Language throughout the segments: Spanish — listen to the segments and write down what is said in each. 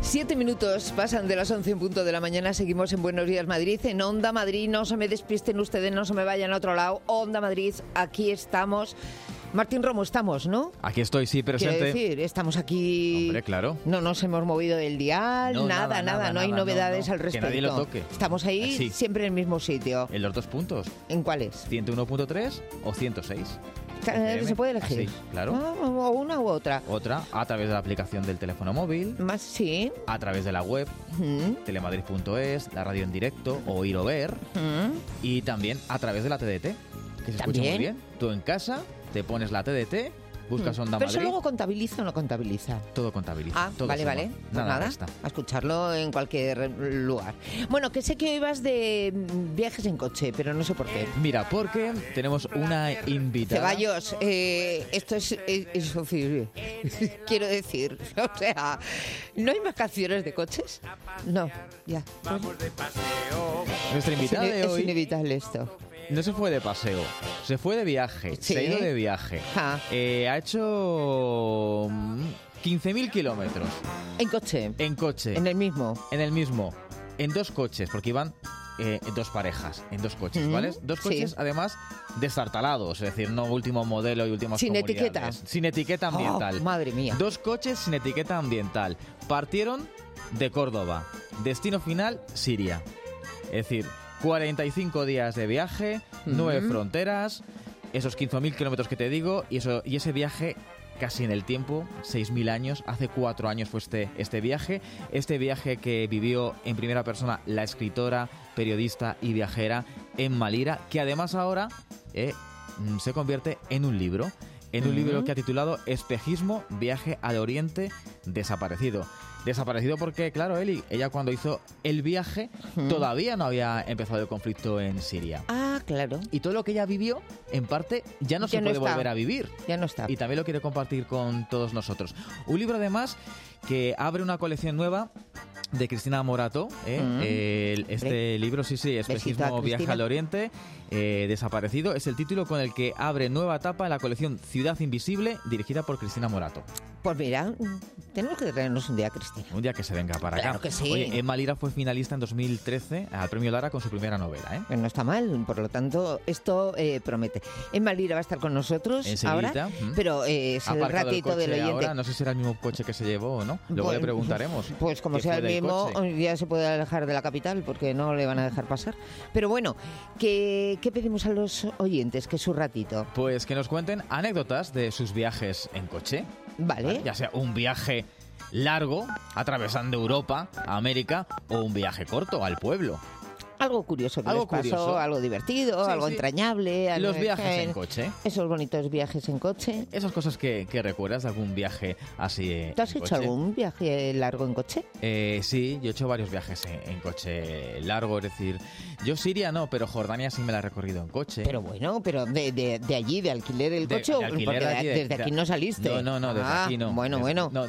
7 minutos pasan de las 11 en punto de la mañana. Seguimos en Buenos Días Madrid, en Onda Madrid. No se me despisten ustedes, no se me vayan a otro lado. Onda Madrid, aquí estamos. Martín Romo, estamos, ¿no? Aquí estoy, sí, presente. Quiero decir, estamos aquí... Hombre, claro. No nos hemos movido del dial, No, nada, no hay novedades al respecto. Que nadie lo toque. Estamos ahí Sí. siempre en el mismo sitio. En los 2 puntos. ¿En cuáles? 101.3 o 106. Se puede elegir. Así, claro. O una u otra. Otra, a través de la aplicación del teléfono móvil, Más, sí. a través de la web, telemadrid.es, la radio en directo, oír o ver, y también a través de la TDT, que se escucha muy bien. Tú en casa te pones la TDT, buscas Onda ¿Pero Madrid. eso luego contabiliza o no contabiliza? Todo contabiliza. Ah, todo vale, suma. vale. Pues Nada nada, resta. a escucharlo en cualquier lugar. Bueno, que sé que hoy vas de viajes en coche, pero no sé por qué. Mira, porque tenemos una invitada. Ceballos, esto es insufrible. Quiero decir, o sea, ¿no hay más canciones de coches? No, ya. Nuestra invitada de Es hoy inevitable esto. no se fue de paseo, se fue de viaje, Sí. se ha ido de viaje. Ja. Ha hecho 15.000 kilómetros En coche, en coche, en el mismo. en 2 coches, porque iban 2 parejas, en 2 coches, ¿vale? 2 coches, sí. además, destartalados, es decir, no último modelo y últimas Sin comodidades. etiqueta. Sin etiqueta ambiental. Oh, madre mía. 2 coches sin etiqueta ambiental. Partieron de Córdoba. Destino final, Siria. Es decir, 45 días de viaje, 9 fronteras, esos 15.000 kilómetros que te digo, y ese viaje casi en el tiempo, 6.000 años, hace 4 años fue este viaje que vivió en primera persona la escritora, periodista y viajera Emma Lira, que además ahora se convierte en un libro. En un libro que ha titulado Espejismo, viaje al Oriente desaparecido. Desaparecido porque, claro, ella cuando hizo el viaje todavía no había empezado el conflicto en Siria. Ah, claro. Y todo lo que ella vivió, en parte, ya no se Ya no puede está. volver a vivir. Ya no está. Y también lo quiere compartir con todos nosotros. Un libro, además, que abre una colección nueva de Cristina Morato. Este libro, sí, Besito a Espejismo, viaje Cristina. al Oriente desaparecido. Es el título con el que abre nueva etapa en la colección Ciudad Invisible, dirigida por Cristina Morato. Pues mira, tenemos que traernos un día a Cristina. Un día que se venga para Claro acá. que sí. Oye, Emma Lira fue finalista en 2013 al Premio Lara con su primera novela, ¿eh? No está mal, por lo tanto, esto promete. Emma Lira va a estar con nosotros Enseguidita, ahora, pero es Ha el aparcado ratito coche del oyente. ahora, no sé si era el mismo coche que se llevó o no. Luego le preguntaremos. Pues como qué sea fue el del mismo, coche. ya se puede alejar de la capital porque no le van a dejar pasar. Pero bueno, ¿qué pedimos a los oyentes? Que es su ratito. Pues que nos cuenten anécdotas de sus viajes en coche. Vale. Ya sea un viaje largo, atravesando Europa, América, o un viaje corto al pueblo. Algo curioso que Algo les pasó, curioso. algo divertido, Sí, algo sí. entrañable. algo Los viajes en coche. Esos bonitos viajes en coche. Esas cosas que recuerdas de algún viaje así. ¿Tú has en hecho coche. algún viaje largo en coche? Sí, yo he hecho varios viajes en coche largo, es decir, yo Siria no, pero Jordania sí me la he recorrido en coche. Pero bueno, pero de allí, de alquiler el coche, De o alquiler porque aquí, desde aquí no saliste. No, desde aquí no. Bueno, bueno. No,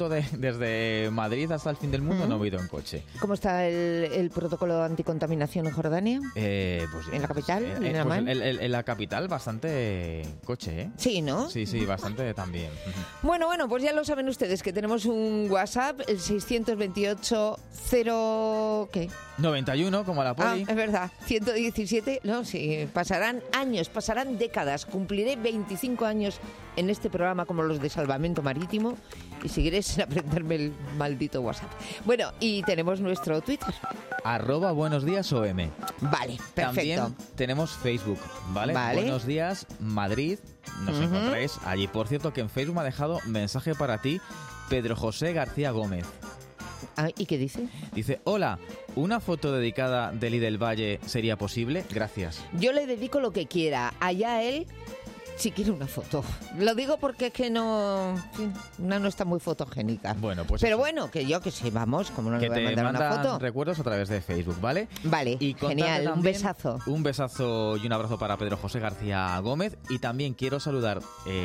desde Madrid hasta el fin del mundo no he ido en coche. ¿Cómo está el protocolo anticontaminación en Jordania? Pues, ¿En la capital? ¿En Amán? pues en la capital bastante coche, ¿eh? Sí, ¿no? Sí, bastante también. Bueno, pues ya lo saben ustedes que tenemos un WhatsApp, el 628 0... ¿qué? 91, como la poli. Es verdad, 117, no, sí, pasarán años, pasarán décadas, cumpliré 25 años en este programa como los de Salvamento Marítimo y seguiré sin aprenderme el maldito WhatsApp. Bueno, y tenemos nuestro Twitter. @buenosdiasOM. Vale, perfecto. También tenemos Facebook, ¿vale? Vale. Buenos días, Madrid. Nos encontráis allí. Por cierto, que en Facebook me ha dejado mensaje para ti Pedro José García Gómez. Ah, ¿y qué dice? Dice, hola, ¿una foto dedicada de Lí del Valle sería posible? Gracias. Yo le dedico lo que quiera, allá él si quiere una foto. Lo digo porque es que no está muy fotogénica. Bueno, pues pero eso. bueno, que yo que sé, vamos, como no le Que voy a te mandar una mandan foto. recuerdos a través de Facebook, ¿vale? Vale, Y contarte genial, un también besazo. Un besazo y un abrazo para Pedro José García Gómez. Y también quiero saludar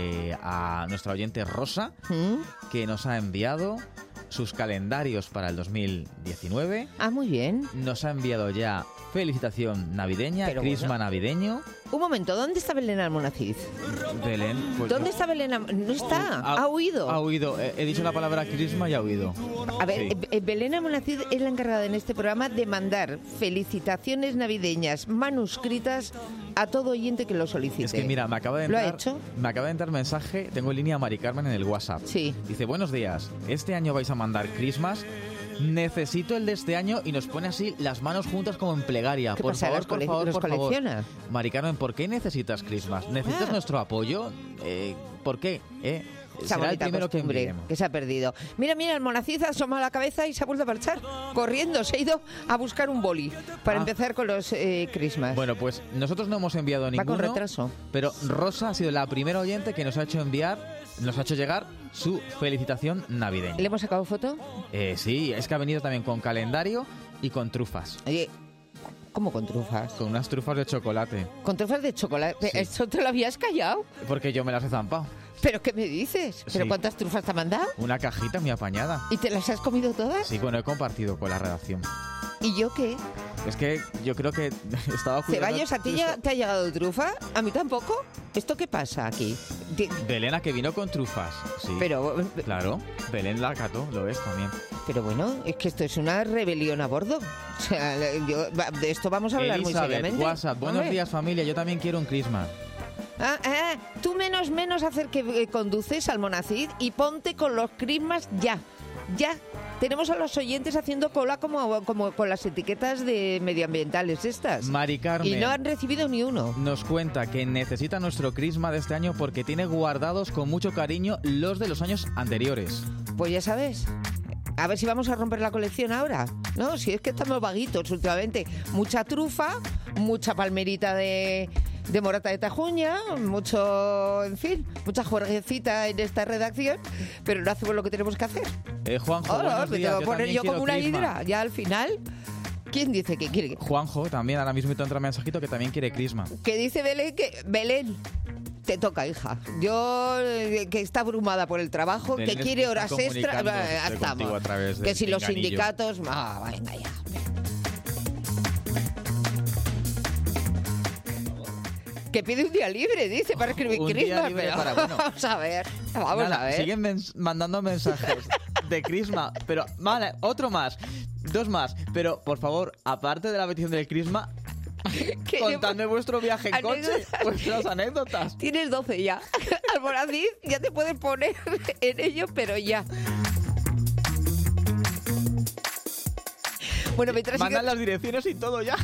a nuestra oyente Rosa, que nos ha enviado sus calendarios para el 2019. Ah, muy bien. Nos ha enviado ya felicitación navideña, Pero crisma bueno. navideño. Un momento, ¿dónde está Belén Almonacid? Belén. Pues, ¿Dónde está Belén? No está, ha huido. Ha huido. He dicho la palabra crisma y ha huido. A ver, Sí. Belén Amonacid es la encargada en este programa de mandar felicitaciones navideñas manuscritas a todo oyente que lo solicite. Es que mira, me acaba de ¿Lo entrar, ha hecho? me acaba de entrar mensaje, tengo en línea a Mari Carmen en el WhatsApp. Sí. Dice, buenos días, este año vais a mandar Christmas, necesito el de este año, y nos pone así las manos juntas como en plegaria. ¿Qué Por pasa? favor, ¿Los por favor, los por favor. colecciona? Mari Carmen, ¿por qué necesitas Christmas? ¿Necesitas Ah. nuestro apoyo? ¿Por qué? Esa Será el bonita primero que costumbre enviemos. que se ha perdido. Mira, el Monacid asoma la cabeza y se ha vuelto a marchar. Corriendo, se ha ido a buscar un boli para Ah. empezar con los Christmas. Bueno, pues nosotros no hemos enviado Va ninguno. con retraso. Pero Rosa ha sido la primera oyente que nos ha hecho llegar su felicitación navideña. ¿Le hemos sacado foto? Sí, es que ha venido también con calendario y con trufas. Oye, ¿cómo con trufas? Con unas trufas de chocolate. ¿Con trufas de chocolate? Sí. ¿Esto te lo habías callado? Porque yo me las he zampado. ¿Pero qué me dices? ¿Pero Sí. cuántas trufas te ha mandado? Una cajita muy apañada. ¿Y te las has comido todas? Sí, bueno, he compartido con la redacción. ¿Y yo qué? Es que yo creo que estaba cuidando... Ceballos, ¿a ti ya te ha llegado trufa? ¿A mí tampoco? ¿Esto qué pasa aquí? Belén, que vino con trufas. Sí. Pero, Claro, Belén la cató, lo es también. pero bueno, es que esto es una rebelión a bordo. O sea, de esto vamos a hablar muy Elizabeth, seriamente. WhatsApp, buenos Hombre. días familia, yo también quiero un Christmas. Tú menos hacer que conduces al Monacid y ponte con los Christmas ya. Tenemos a los oyentes haciendo cola como con las etiquetas de medioambientales estas. Mari Carmen Y no han recibido ni uno. nos cuenta que necesita nuestro Christmas de este año porque tiene guardados con mucho cariño los de los años anteriores. Pues ya sabes. A ver si vamos a romper la colección ahora. No, si es que estamos vaguitos últimamente. Mucha trufa, mucha palmerita de morata de Tajuña, mucho, en fin, mucha juerguecita en esta redacción, pero no hacemos lo que tenemos que hacer. Juanjo, Ahora buenos me días, tengo que poner también yo quiero como una Christmas. hidra. Ya al final, ¿quién dice que quiere? Juanjo también, ahora mismo entra un mensajito que también quiere Christmas. Que dice Belén que... Belén, te toca, hija. Yo, que está abrumada por el trabajo, Belén que quiere está horas extra... comunicándose contigo a través Que del si los pinganillo. sindicatos... venga ya. Que pide un día libre, dice, para escribir Un día Christmas. libre Pero para, bueno. vamos a ver, vamos Nada, a ver. siguen mandando mensajes de Christmas, pero vale, otro más, dos más, pero por favor, aparte de la petición del Christmas, Que contadme vuestro viaje en coche, Anécdotas. vuestras anécdotas. Tienes 12 ya. Almoraziz, ya te puedes poner en ello, pero ya. Bueno, mientras Mandan sigue- las direcciones y todo ya.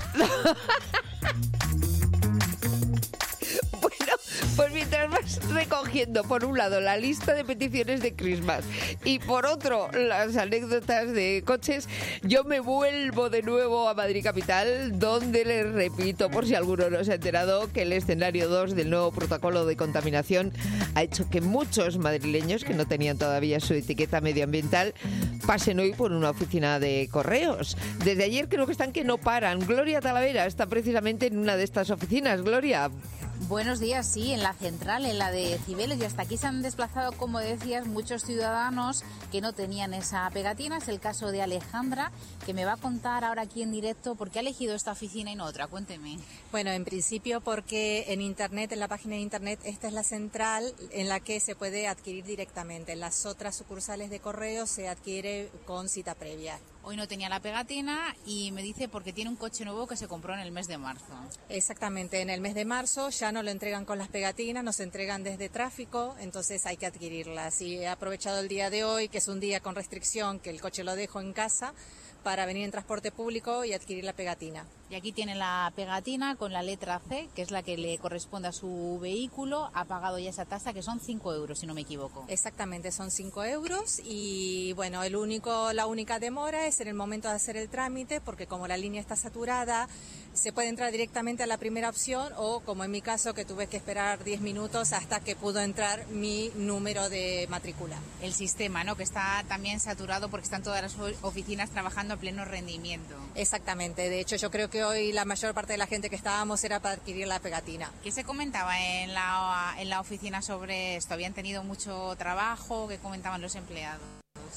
Bueno, pues mientras vas recogiendo, por un lado, la lista de peticiones de Christmas y por otro, las anécdotas de coches, yo me vuelvo de nuevo a Madrid Capital, donde les repito, por si alguno no se ha enterado, que el escenario 2 del nuevo protocolo de contaminación ha hecho que muchos madrileños que no tenían todavía su etiqueta medioambiental pasen hoy por una oficina de correos. Desde ayer creo que están que no paran. Gloria Talavera está precisamente en una de estas oficinas. Gloria, Buenos días, sí, en la central, en la de Cibeles, y hasta aquí se han desplazado, como decías, muchos ciudadanos que no tenían esa pegatina. Es el caso de Alejandra, que me va a contar ahora aquí en directo por qué ha elegido esta oficina y no otra. Cuénteme. Bueno, en principio porque en Internet, en la página de Internet, esta es la central en la que se puede adquirir directamente. En las otras sucursales de correo se adquiere con cita previa. Hoy no tenía la pegatina y me dice porque tiene un coche nuevo que se compró en el mes de marzo. Exactamente, en el mes de marzo ya no lo entregan con las pegatinas, nos entregan desde tráfico, entonces hay que adquirirlas. Y he aprovechado el día de hoy, que es un día con restricción, que el coche lo dejo en casa, para venir en transporte público y adquirir la pegatina. Y aquí tiene la pegatina con la letra C, que es la que le corresponde a su vehículo. Ha pagado ya esa tasa, que son 5 euros, si no me equivoco. Exactamente, son 5 euros y bueno, la única demora es en el momento de hacer el trámite, porque como la línea está saturada, se puede entrar directamente a la primera opción o, como en mi caso, que tuve que esperar 10 minutos hasta que pudo entrar mi número de matrícula. El sistema, ¿no? Que está también saturado porque están todas las oficinas trabajando a pleno rendimiento. Exactamente, de hecho yo creo que hoy la mayor parte de la gente que estábamos era para adquirir la pegatina. ¿Qué se comentaba en la oficina sobre esto? ¿Habían tenido mucho trabajo? ¿Qué comentaban los empleados?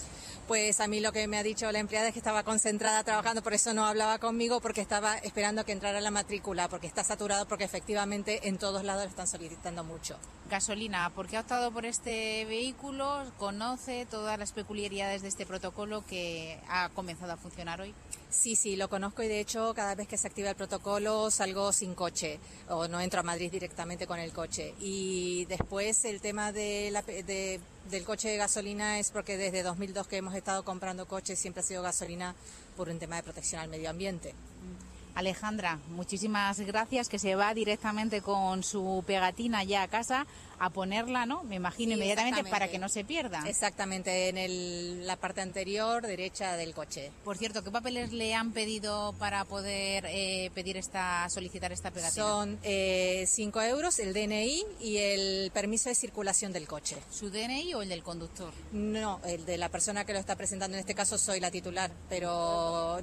Pues a mí lo que me ha dicho la empleada es que estaba concentrada trabajando, por eso no hablaba conmigo, porque estaba esperando que entrara la matrícula, porque está saturado, porque efectivamente en todos lados están solicitando mucho. Gasolina, ¿por qué ha optado por este vehículo? ¿Conoce todas las peculiaridades de este protocolo que ha comenzado a funcionar hoy? Sí, lo conozco y de hecho cada vez que se activa el protocolo salgo sin coche o no entro a Madrid directamente con el coche. Y después el tema del coche de gasolina es porque desde 2002 que hemos estado comprando coches siempre ha sido gasolina por un tema de protección al medio ambiente. Alejandra, muchísimas gracias, que se va directamente con su pegatina ya a casa a ponerla, ¿no? Me imagino, sí, inmediatamente para que no se pierda. Exactamente, en la parte anterior derecha del coche. Por cierto, ¿qué papeles le han pedido para poder solicitar esta pegatina? Son 5 euros, el DNI y el permiso de circulación del coche. ¿Su DNI o el del conductor? No, el de la persona que lo está presentando. En este caso soy la titular, pero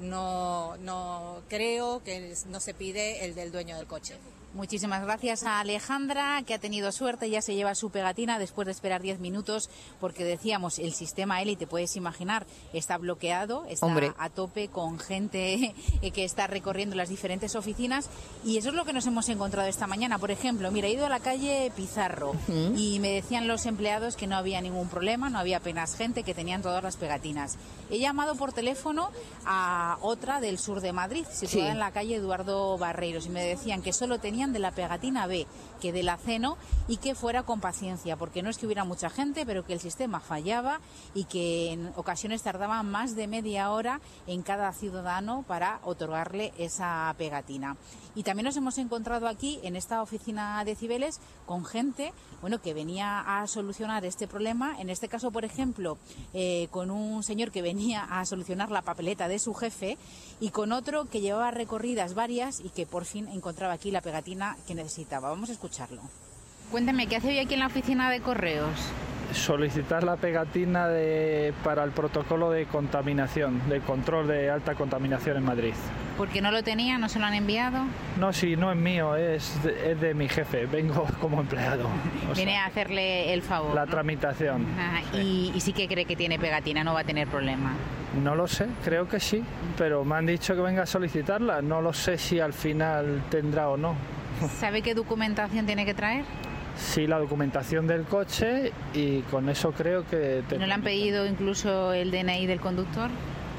no creo que no se pide el del dueño del coche. Muchísimas gracias a Alejandra, que ha tenido suerte, ya se lleva su pegatina después de esperar 10 minutos, porque decíamos, el sistema Eli, te puedes imaginar, está bloqueado, está a tope con gente que está recorriendo las diferentes oficinas, y eso es lo que nos hemos encontrado esta mañana. Por ejemplo, mira, he ido a la calle Pizarro y me decían los empleados que no había ningún problema, no había apenas gente, que tenían todas las pegatinas. He llamado por teléfono a otra del sur de Madrid, situada en la calle Eduardo Barreiros, y me decían que solo tenían de la pegatina B, que de la C no, y que fuera con paciencia, porque no es que hubiera mucha gente, pero que el sistema fallaba y que en ocasiones tardaba más de media hora en cada ciudadano para otorgarle esa pegatina. Y también nos hemos encontrado aquí, en esta oficina de Cibeles, con gente que venía a solucionar este problema. En este caso, por ejemplo, con un señor que venía a solucionar la papeleta de su jefe, y con otro que llevaba recorridas varias y que por fin encontraba aquí la pegatina que necesitaba. Vamos a escucharlo. Cuéntame, ¿qué hace hoy aquí en la oficina de correos? Solicitar la pegatina para el protocolo de contaminación, de control de alta contaminación en Madrid. ¿Porque no lo tenía? ¿No se lo han enviado? No, sí, no es mío, es de mi jefe, vengo como empleado. Viene a hacerle el favor. La tramitación. Sí. Y sí que cree que tiene pegatina, no va a tener problema. No lo sé, creo que sí, pero me han dicho que venga a solicitarla. No lo sé si al final tendrá o no. ¿Sabe qué documentación tiene que traer? Sí, la documentación del coche, y con eso creo que... ¿No le han pedido incluso el DNI del conductor?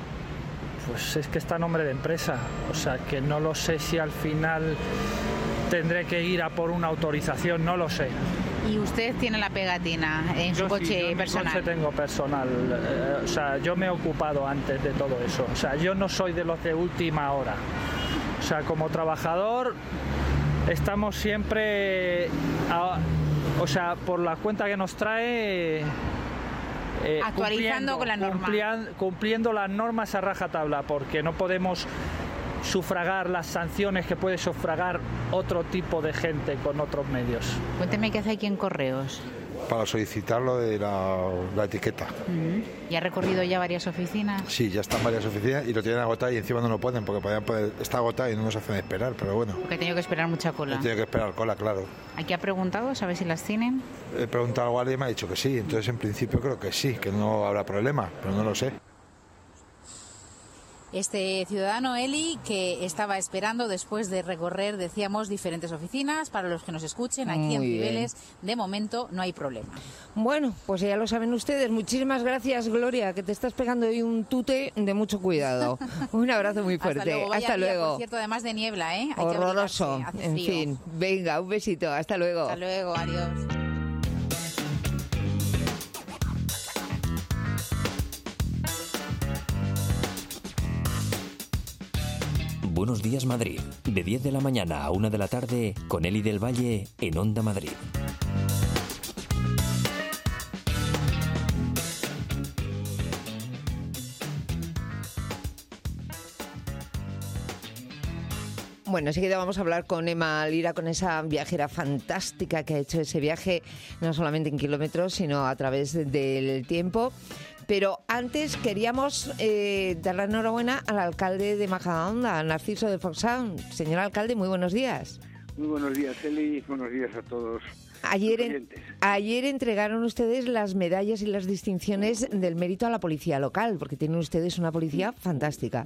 Pues es que está a nombre de empresa, o sea que no lo sé si al final tendré que ir a por una autorización, no lo sé. ¿Y usted tiene la pegatina en su coche personal? Yo tengo personal, o sea, yo me he ocupado antes de todo eso, o sea, yo no soy de los de última hora, o sea, como trabajador estamos siempre, por la cuenta que nos trae... actualizando con la norma. Cumpliendo las normas a rajatabla, porque no podemos sufragar las sanciones que puede sufragar otro tipo de gente con otros medios. Cuénteme qué hace aquí en Correos. Para solicitar lo de la etiqueta. ¿Y ha recorrido ya varias oficinas? Sí, ya están varias oficinas y lo tienen agotado, y encima no lo pueden porque está agotado y no nos hacen esperar, pero bueno. Porque he tenido que esperar mucha cola. He tenido que esperar cola, claro. ¿Aquí ha preguntado? ¿Sabe si las tienen? He preguntado al guardia y me ha dicho que sí, entonces en principio creo que sí, que no habrá problema, pero no lo sé. Este ciudadano, Eli, que estaba esperando después de recorrer, decíamos, diferentes oficinas. Para los que nos escuchen, aquí en Cibeles, de momento no hay problema. Bueno, pues ya lo saben ustedes. Muchísimas gracias, Gloria, que te estás pegando hoy un tute de mucho cuidado. Un abrazo muy fuerte. Hasta luego. Por cierto, además de niebla, ¿eh? Hay horroroso. Que en fin, venga, un besito. Hasta luego. Hasta luego, adiós. Buenos días, Madrid. De 10 de la mañana a 1 de la tarde, con Eli del Valle en Onda Madrid. Bueno, enseguida vamos a hablar con Emma Lira, con esa viajera fantástica que ha hecho ese viaje no solamente en kilómetros, sino a través del tiempo. Pero antes queríamos dar la enhorabuena al alcalde de Majadahonda, Narciso de Foxán. Señor alcalde, muy buenos días. Muy buenos días, Eli. Buenos días a todos. Ayer entregaron ustedes las medallas y las distinciones del mérito a la policía local, porque tienen ustedes una policía fantástica.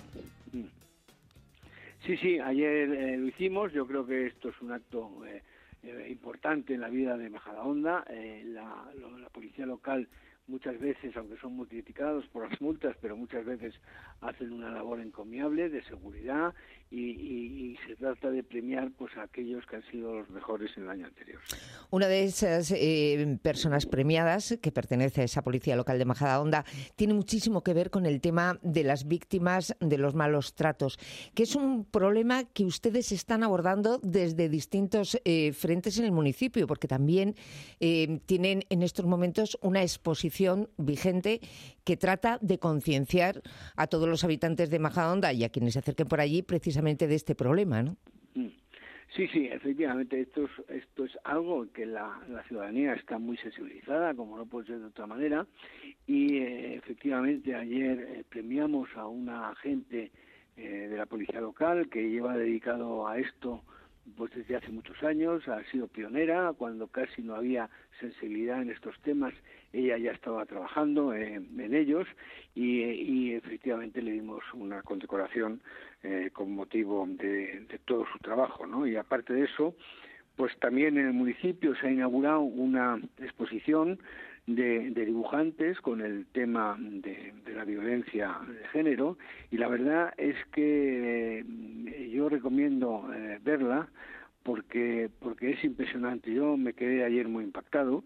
Sí, ayer lo hicimos. Yo creo que esto es un acto importante en la vida de Majadahonda. La policía local muchas veces, aunque son muy criticados por las multas, pero muchas veces hacen una labor encomiable de seguridad y se trata de premiar pues a aquellos que han sido los mejores en el año anterior. Una de esas personas premiadas, que pertenece a esa policía local de Majadahonda, tiene muchísimo que ver con el tema de las víctimas de los malos tratos, que es un problema que ustedes están abordando desde distintos frentes en el municipio, porque también tienen en estos momentos una exposición vigente que trata de concienciar a todos los habitantes de Majadahonda y a quienes se acerquen por allí precisamente de este problema, ¿no? Sí, efectivamente, esto es algo que la ciudadanía está muy sensibilizada, como no puede ser de otra manera, y efectivamente ayer premiamos a una agente de la policía local que lleva dedicado a esto pues desde hace muchos años, ha sido pionera. Cuando casi no había sensibilidad en estos temas, ella ya estaba trabajando en ellos y efectivamente le dimos una condecoración con motivo de todo su trabajo, ¿no? Y aparte de eso, pues también en el municipio se ha inaugurado una exposición de dibujantes con el tema de la violencia de género, y la verdad es que yo recomiendo verla porque es impresionante. Yo me quedé ayer muy impactado.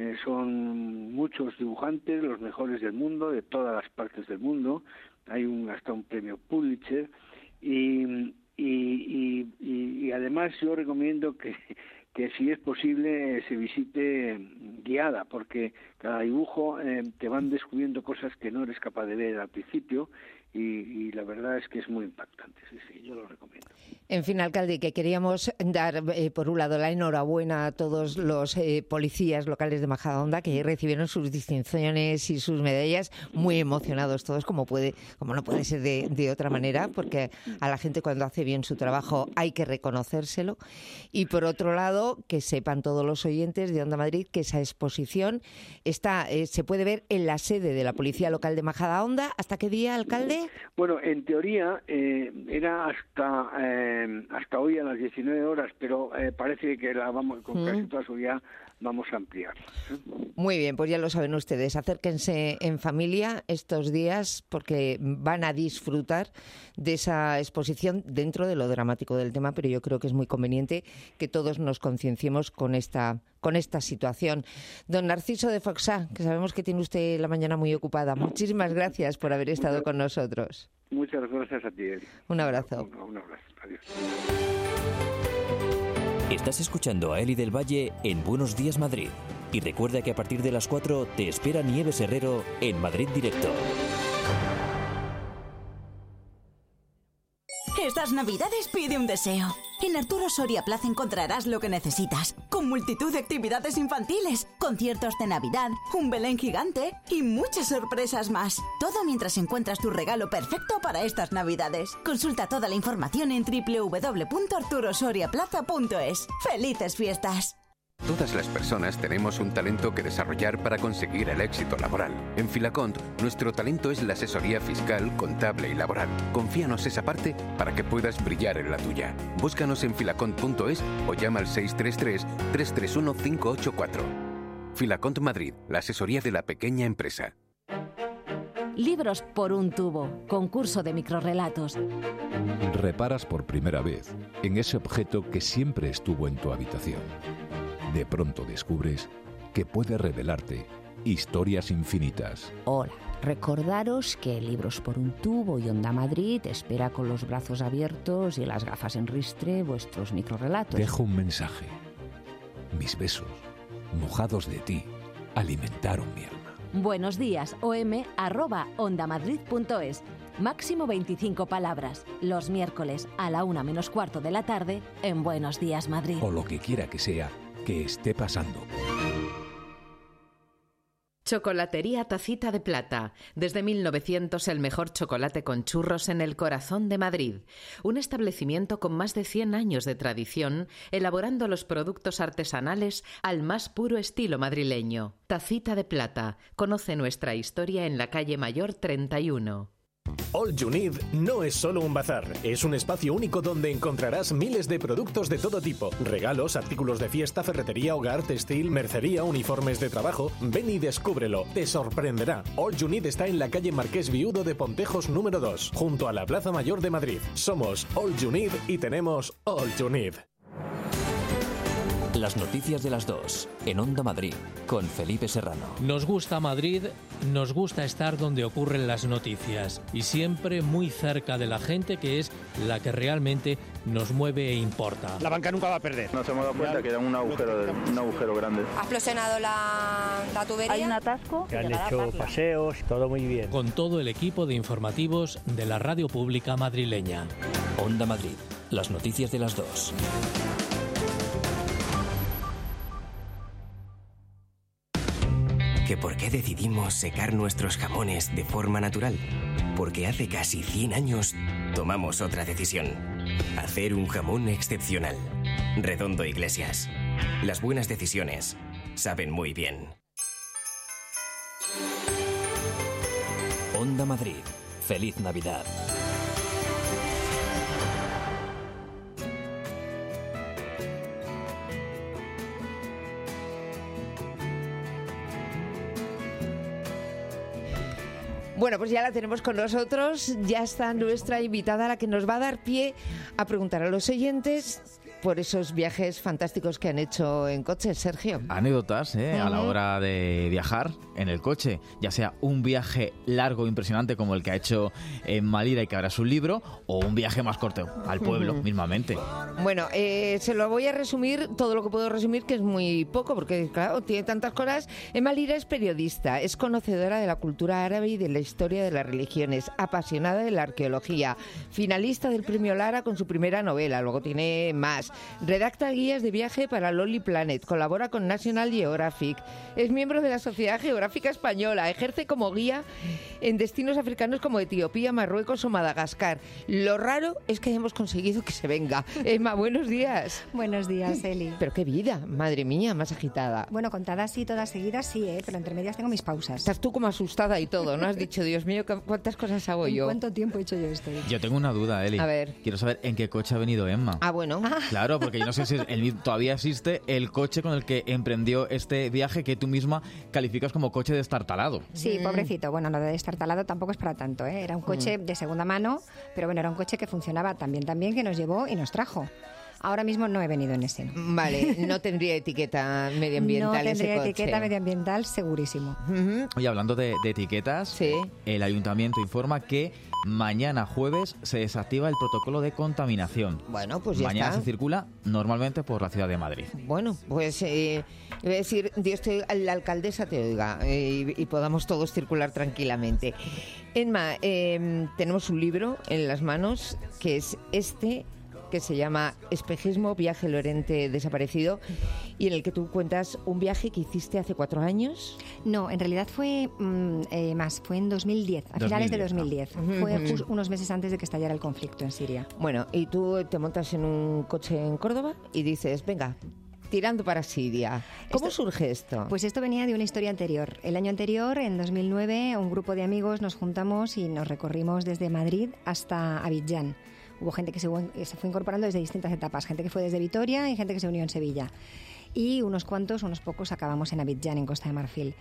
Son muchos dibujantes, los mejores del mundo, de todas las partes del mundo. Hay hasta un premio Pulitzer y además yo recomiendo que si es posible se visite guiada, porque cada dibujo te van descubriendo cosas que no eres capaz de ver al principio y la verdad es que es muy impactante. Sí, yo lo recomiendo. En fin, alcalde, que queríamos dar, por un lado, la enhorabuena a todos los policías locales de Majadahonda que recibieron sus distinciones y sus medallas, muy emocionados todos, como no puede ser de otra manera, porque a la gente cuando hace bien su trabajo hay que reconocérselo. Y por otro lado, que sepan todos los oyentes de Onda Madrid que esa exposición se puede ver en la sede de la Policía Local de Majadahonda. ¿Hasta qué día, alcalde? Bueno, en teoría era hasta hoy a las 19 horas, pero parece que con casi toda seguridad vamos a ampliar. Muy bien, pues ya lo saben ustedes. Acérquense en familia estos días porque van a disfrutar de esa exposición dentro de lo dramático del tema, pero yo creo que es muy conveniente que todos nos concienciemos con esta situación. Don Narciso de Foxá, que sabemos que tiene usted la mañana muy ocupada, muchísimas gracias por haber estado con nosotros. Muchas gracias a ti, Eli. Un abrazo. Un abrazo. Adiós. Estás escuchando a Eli del Valle en Buenos Días Madrid. Y recuerda que a partir de las 4 te espera Nieves Herrero en Madrid Directo. Estas Navidades pide un deseo. En Arturo Soria Plaza encontrarás lo que necesitas, con multitud de actividades infantiles, conciertos de Navidad, un Belén gigante y muchas sorpresas más. Todo mientras encuentras tu regalo perfecto para estas Navidades. Consulta toda la información en www.arturosoriaplaza.es. ¡Felices fiestas! Todas las personas tenemos un talento que desarrollar para conseguir el éxito laboral. En Filacont, nuestro talento es la asesoría fiscal, contable y laboral. Confíanos esa parte para que puedas brillar en la tuya. Búscanos en filacont.es o llama al 633-331-584. Filacont Madrid, la asesoría de la pequeña empresa. Libros por un tubo, concurso de microrrelatos. Reparas por primera vez en ese objeto que siempre estuvo en tu habitación. De pronto descubres que puede revelarte historias infinitas. Hola, recordaros que Libros por un tubo y Onda Madrid espera con los brazos abiertos y las gafas en ristre vuestros microrrelatos. Dejo un mensaje. Mis besos, mojados de ti, alimentaron mi alma. Buenos días, om@ondamadrid.es. Máximo 25 palabras. Los miércoles a la 1:45 de la tarde en Buenos Días Madrid. O lo que quiera que sea que esté pasando. Chocolatería Tacita de Plata. Desde 1900 el mejor chocolate con churros en el corazón de Madrid. Un establecimiento con más de 100 años de tradición, elaborando los productos artesanales al más puro estilo madrileño. Tacita de Plata. Conoce nuestra historia en la calle Mayor 31. All You Need no es solo un bazar, es un espacio único donde encontrarás miles de productos de todo tipo. Regalos, artículos de fiesta, ferretería, hogar, textil, mercería, uniformes de trabajo. Ven y descúbrelo, te sorprenderá. All You Need está en la calle Marqués Viudo de Pontejos número 2, junto a la Plaza Mayor de Madrid. Somos All You Need y tenemos All You Need. Las noticias de las 2 en Onda Madrid con Felipe Serrano. Nos gusta Madrid, nos gusta estar donde ocurren las noticias y siempre muy cerca de la gente, que es la que realmente nos mueve e importa. La banca nunca va a perder. Nos hemos dado cuenta que era un agujero grande. Ha explosionado la tubería. Hay un atasco. Que han hecho paseos, todo muy bien. Con todo el equipo de informativos de la radio pública madrileña. Onda Madrid, las noticias de las 2. ¿Que por qué decidimos secar nuestros jamones de forma natural? Porque hace casi 100 años tomamos otra decisión. Hacer un jamón excepcional. Redondo Iglesias. Las buenas decisiones saben muy bien. Onda Madrid. Feliz Navidad. Bueno, pues ya la tenemos con nosotros, ya está nuestra invitada, la que nos va a dar pie a preguntar a los oyentes por esos viajes fantásticos que han hecho en coche, Sergio. Anécdotas, a la hora de viajar en el coche, ya sea un viaje largo, impresionante, como el que ha hecho en Malira y que ahora es un libro, o un viaje más corto, al pueblo, mismamente. Bueno, se lo voy a resumir, todo lo que puedo resumir, que es muy poco, porque claro, tiene tantas cosas. Malira es periodista, es conocedora de la cultura árabe y de la historia de las religiones, apasionada de la arqueología, finalista del Premio Lara con su primera novela, luego tiene más. Redacta guías de viaje para Lonely Planet, colabora con National Geographic, es miembro de la Sociedad Geográfica Española, ejerce como guía en destinos africanos como Etiopía, Marruecos o Madagascar. Lo raro es que hayamos conseguido que se venga. Emma, buenos días. Buenos días, Eli. Pero qué vida, madre mía, más agitada. Bueno, contadas sí, todas seguidas sí, pero entre medias tengo mis pausas. Estás tú como asustada y todo, ¿no? Has dicho, Dios mío, ¿cuántas cosas hago yo? ¿Cuánto tiempo he hecho yo esto? Yo tengo una duda, Eli. A ver. Quiero saber en qué coche ha venido Emma. Ah, bueno. Claro, porque yo no sé si todavía existe el coche con el que emprendió este viaje que tú misma calificas como coche destartalado. Sí, pobrecito. Bueno, lo de destartalado tampoco es para tanto, ¿eh? Era un coche de segunda mano, pero bueno, era un coche que funcionaba también, que nos llevó y nos trajo. Ahora mismo no he venido en ese. Vale, no tendría etiqueta medioambiental ese coche. No tendría etiqueta medioambiental, segurísimo. Oye, hablando de etiquetas, sí. El ayuntamiento informa que mañana jueves se desactiva el protocolo de contaminación. Bueno, pues ya mañana está. Se circula normalmente por la ciudad de Madrid. Bueno, pues voy a decir, Dios la alcaldesa te oiga y podamos todos circular tranquilamente. Emma, tenemos un libro en las manos que es que se llama Espejismo, viaje Lorente desaparecido, y en el que tú cuentas un viaje que hiciste hace 4 años. No, en realidad fue fue en 2010, a finales de 2010. Fue unos meses antes de que estallara el conflicto en Siria. Bueno, y tú te montas en un coche en Córdoba y dices, venga, tirando para Siria. ¿Cómo surge esto? Pues esto venía de una historia anterior. El año anterior, en 2009, un grupo de amigos nos juntamos y nos recorrimos desde Madrid hasta Abidjan. Hubo gente que se fue incorporando desde distintas etapas, gente que fue desde Vitoria y gente que se unió en Sevilla. Y unos pocos acabamos en Abidjan, en Costa de Marfil.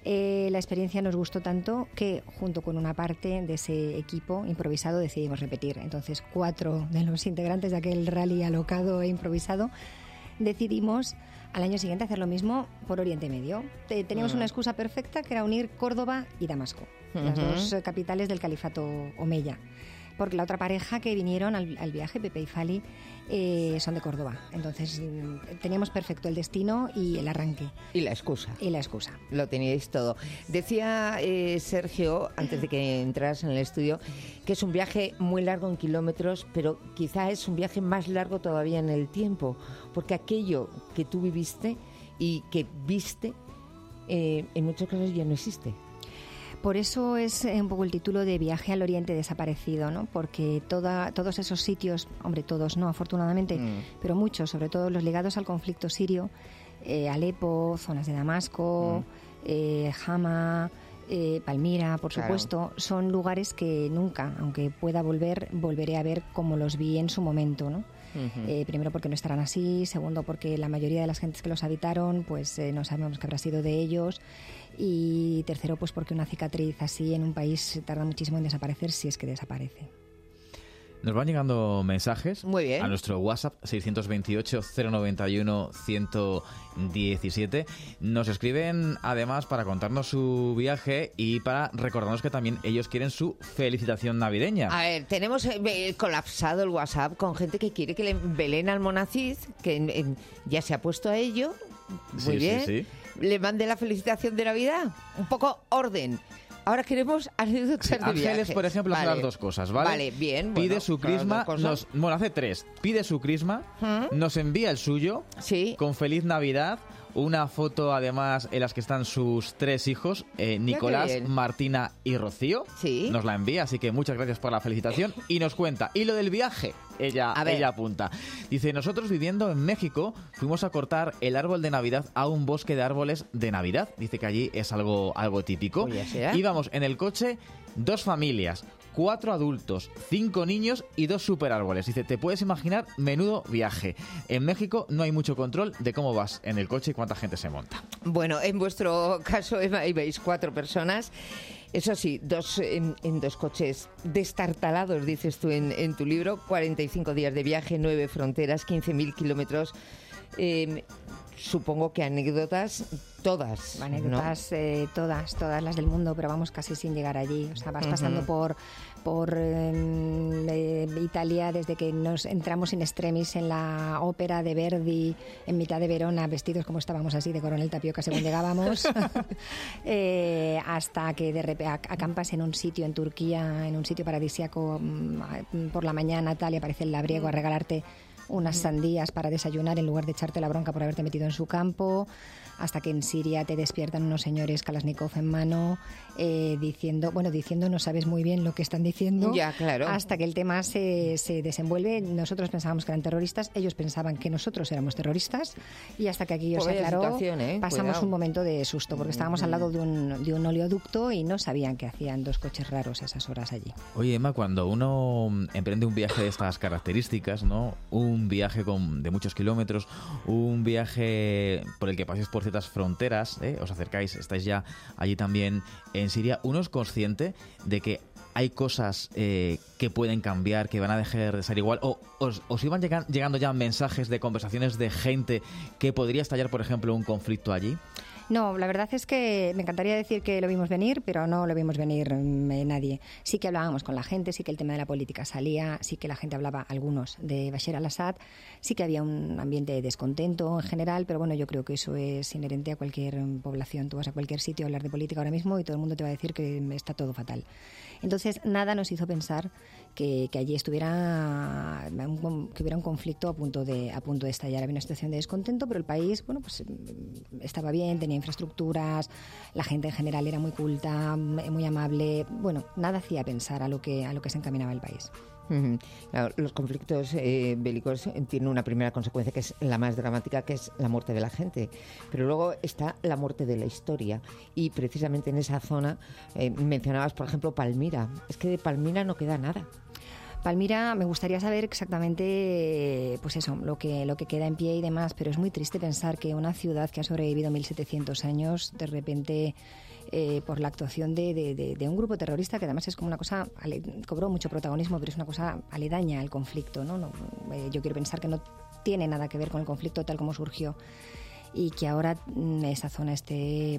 La experiencia nos gustó tanto que junto con una parte de ese equipo improvisado decidimos repetir. Entonces 4 de los integrantes de aquel rally alocado e improvisado decidimos al año siguiente hacer lo mismo por Oriente Medio. Teníamos una excusa perfecta, que era unir Córdoba y Damasco, las dos capitales del califato omeya. Porque la otra pareja que vinieron al viaje, Pepe y Fali, son de Córdoba. Entonces teníamos perfecto el destino y el arranque. Y la excusa. Lo teníais todo. Decía Sergio, antes de que entras en el estudio, que es un viaje muy largo en kilómetros, pero quizá es un viaje más largo todavía en el tiempo, porque aquello que tú viviste y que viste en muchos casos ya no existe. Por eso es un poco el título de Viaje al Oriente Desaparecido, ¿no? Porque todos esos sitios, hombre, todos no, afortunadamente, pero muchos, sobre todo los ligados al conflicto sirio, Alepo, zonas de Damasco, Hama, Palmira, por supuesto, son lugares que nunca, aunque pueda volveré a ver como los vi en su momento, ¿no? Primero porque no estarán así, segundo porque la mayoría de las gentes que los habitaron pues no sabemos qué habrá sido de ellos, y tercero pues porque una cicatriz así en un país tarda muchísimo en desaparecer, si es que desaparece. Nos van llegando mensajes. Muy bien. A nuestro WhatsApp 628-091-117. Nos escriben además para contarnos su viaje y para recordarnos que también ellos quieren su felicitación navideña. A ver, tenemos colapsado el WhatsApp con gente que quiere que le Belén Almonacid, que ya se ha puesto a ello. Muy bien. Sí. Le mande la felicitación de Navidad. Un poco orden. Ahora queremos anécdotas de viajes. Ángeles, por ejemplo, hace las dos cosas, ¿vale? Vale, bien. Pide su crisma, hace tres. Pide su crisma, nos envía el suyo, con feliz Navidad, una foto además en las que están sus 3 hijos, Nicolás, Martina y Rocío. Sí. Nos la envía, así que muchas gracias por la felicitación. Y nos cuenta. Y lo del viaje, ella apunta. Dice, nosotros viviendo en México fuimos a cortar el árbol de Navidad a un bosque de árboles de Navidad. Dice que allí es algo típico. Íbamos en el coche 2 familias, 4 adultos, 5 niños y 2 superárboles. Dice, te puedes imaginar, menudo viaje. En México no hay mucho control de cómo vas en el coche y cuánta gente se monta. Bueno, en vuestro caso, Eva, ibais 4 personas. Eso sí, en 2 coches destartalados, dices tú en tu libro, 45 días de viaje, 9 fronteras, 15.000 kilómetros. Supongo que anécdotas todas. Anécdotas, ¿no? Todas las del mundo, pero vamos casi sin llegar allí. O sea, vas pasando por Italia, desde que nos entramos in extremis en la ópera de Verdi en mitad de Verona, vestidos como estábamos así de coronel Tapioca según llegábamos, hasta que de repente acampas en un sitio en Turquía, en un sitio paradisíaco, por la mañana tal, y aparece el labriego a regalarte unas sandías para desayunar en lugar de echarte la bronca por haberte metido en su campo, hasta que en Siria te despiertan unos señores Kalashnikov en mano diciendo no sabes muy bien lo que están diciendo, ya, claro, hasta que el tema se desenvuelve. Nosotros pensábamos que eran terroristas, ellos pensaban que nosotros éramos terroristas, y hasta que aquello se aclaró pasamos un momento de susto porque estábamos al lado de un oleoducto y no sabían que hacían 2 coches raros a esas horas allí. Oye, Emma, cuando uno emprende un viaje de estas características, ¿no? Un viaje de muchos kilómetros, un viaje por el que paséis por ciertas fronteras, os acercáis, estáis ya allí también en Siria, ¿uno es consciente de que hay cosas que pueden cambiar, que van a dejar de ser igual? ¿O os iban llegando ya mensajes de conversaciones de gente que podría estallar, por ejemplo, un conflicto allí? No, la verdad es que me encantaría decir que lo vimos venir, pero no lo vimos venir nadie. Sí que hablábamos con la gente, sí que el tema de la política salía, sí que la gente hablaba, algunos, de Bashar al-Assad, sí que había un ambiente de descontento en general, pero bueno, yo creo que eso es inherente a cualquier población. Tú vas a cualquier sitio a hablar de política ahora mismo y todo el mundo te va a decir que está todo fatal. Entonces, nada nos hizo pensar que allí que hubiera un conflicto a punto de estallar. Había una situación de descontento, pero el país, bueno, pues estaba bien, tenía infraestructuras, la gente en general era muy culta, muy amable. Bueno, nada hacía pensar a lo que se encaminaba el país. Claro, los conflictos bélicos tienen una primera consecuencia que es la más dramática, que es la muerte de la gente, pero luego está la muerte de la historia, y precisamente en esa zona mencionabas, por ejemplo, Palmira. Es que de Palmira no queda nada. Palmira, me gustaría saber exactamente pues eso, lo que queda en pie y demás, pero es muy triste pensar que una ciudad que ha sobrevivido 1700 años, de repente, por la actuación de un grupo terrorista, que además es como una cosa, cobró mucho protagonismo, pero es una cosa aledaña al conflicto, ¿no? Yo quiero pensar que no tiene nada que ver con el conflicto tal como surgió, y que ahora esa zona esté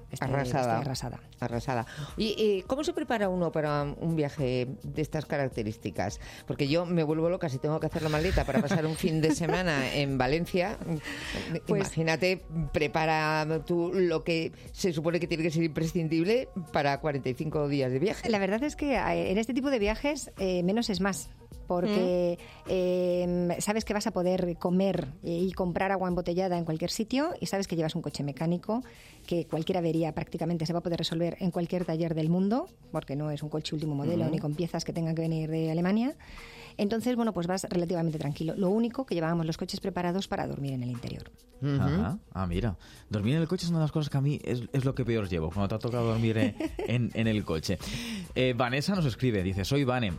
arrasada. ¿Y cómo se prepara uno para un viaje de estas características? Porque yo me vuelvo loca si tengo que hacer la maleta para pasar un fin de semana en Valencia. Pues, imagínate, prepara tú lo que se supone que tiene que ser imprescindible para 45 días de viaje. La verdad es que en este tipo de viajes menos es más. porque sabes que vas a poder comer y comprar agua embotellada en cualquier sitio y sabes que llevas un coche mecánico, que cualquier avería prácticamente se va a poder resolver en cualquier taller del mundo, porque no es un coche último modelo ni con piezas que tengan que venir de Alemania. Entonces, bueno, pues vas relativamente tranquilo. Lo único que llevábamos los coches preparados para dormir en el interior. Mira. Dormir en el coche es una de las cosas que a mí es lo que peor llevo, cuando te ha tocado dormir en el coche. Vanessa nos escribe, dice, soy Vane.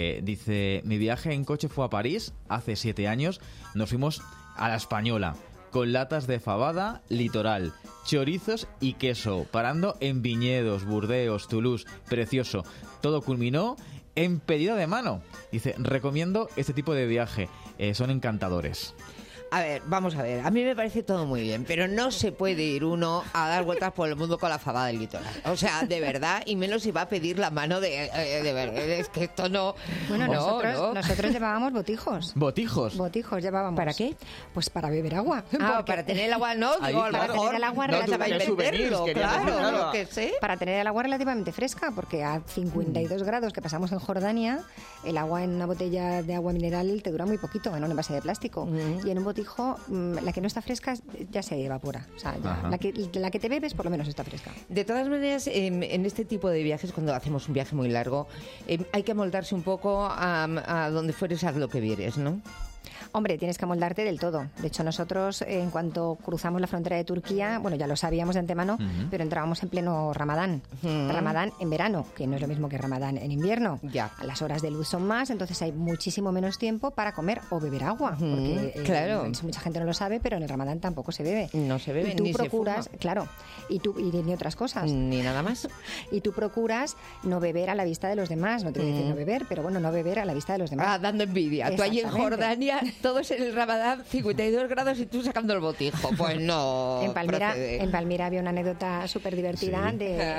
Dice, mi viaje en coche fue a París hace 7 años. Nos fuimos a la Española, con latas de fabada, litoral, chorizos y queso, parando en viñedos, Burdeos, Toulouse, precioso. Todo culminó en pedida de mano. Dice, recomiendo este tipo de viaje, son encantadores. A ver, vamos a ver. A mí me parece todo muy bien, pero no se puede ir uno a dar vueltas por el mundo con la fabada del litoral. O sea, de verdad, y menos si va a pedir la mano de verdad. Es que esto no... Bueno, nosotros llevábamos botijos. ¿Botijos? Botijos llevábamos. ¿Para qué? Pues para beber agua. Para tener el agua, no. Digo, a lo mejor tener el agua relativamente claro, que sé. Para tener el agua relativamente fresca, porque a 52 grados que pasamos en Jordania, el agua en una botella de agua mineral te dura muy poquito, en un envase de plástico. Y en un botijo, la que no está fresca ya se evapora. O sea, la que te bebes por lo menos está fresca. De todas maneras, en este tipo de viajes, cuando hacemos un viaje muy largo, hay que amoldarse un poco a donde fueres, a lo que vieres, ¿no? Hombre, tienes que amoldarte del todo. De hecho, nosotros, en cuanto cruzamos la frontera de Turquía, bueno, ya lo sabíamos de antemano, pero entrábamos en pleno Ramadán. Ramadán en verano, que no es lo mismo que Ramadán en invierno. Ya. Las horas de luz son más, entonces hay muchísimo menos tiempo para comer o beber agua. Porque claro. Mucha gente no lo sabe, pero en el Ramadán tampoco se bebe. No se bebe, y tú ni procuras, se fuma. Claro, y ni otras cosas. Ni nada más. Y tú procuras no beber a la vista de los demás. No te voy a decir no beber, pero bueno, no beber a la vista de los demás. Dando envidia. Tú allí en Jordania, todos en el Ramadán, 52 grados y tú sacando el botijo. Pues no. En Palmira había una anécdota súper divertida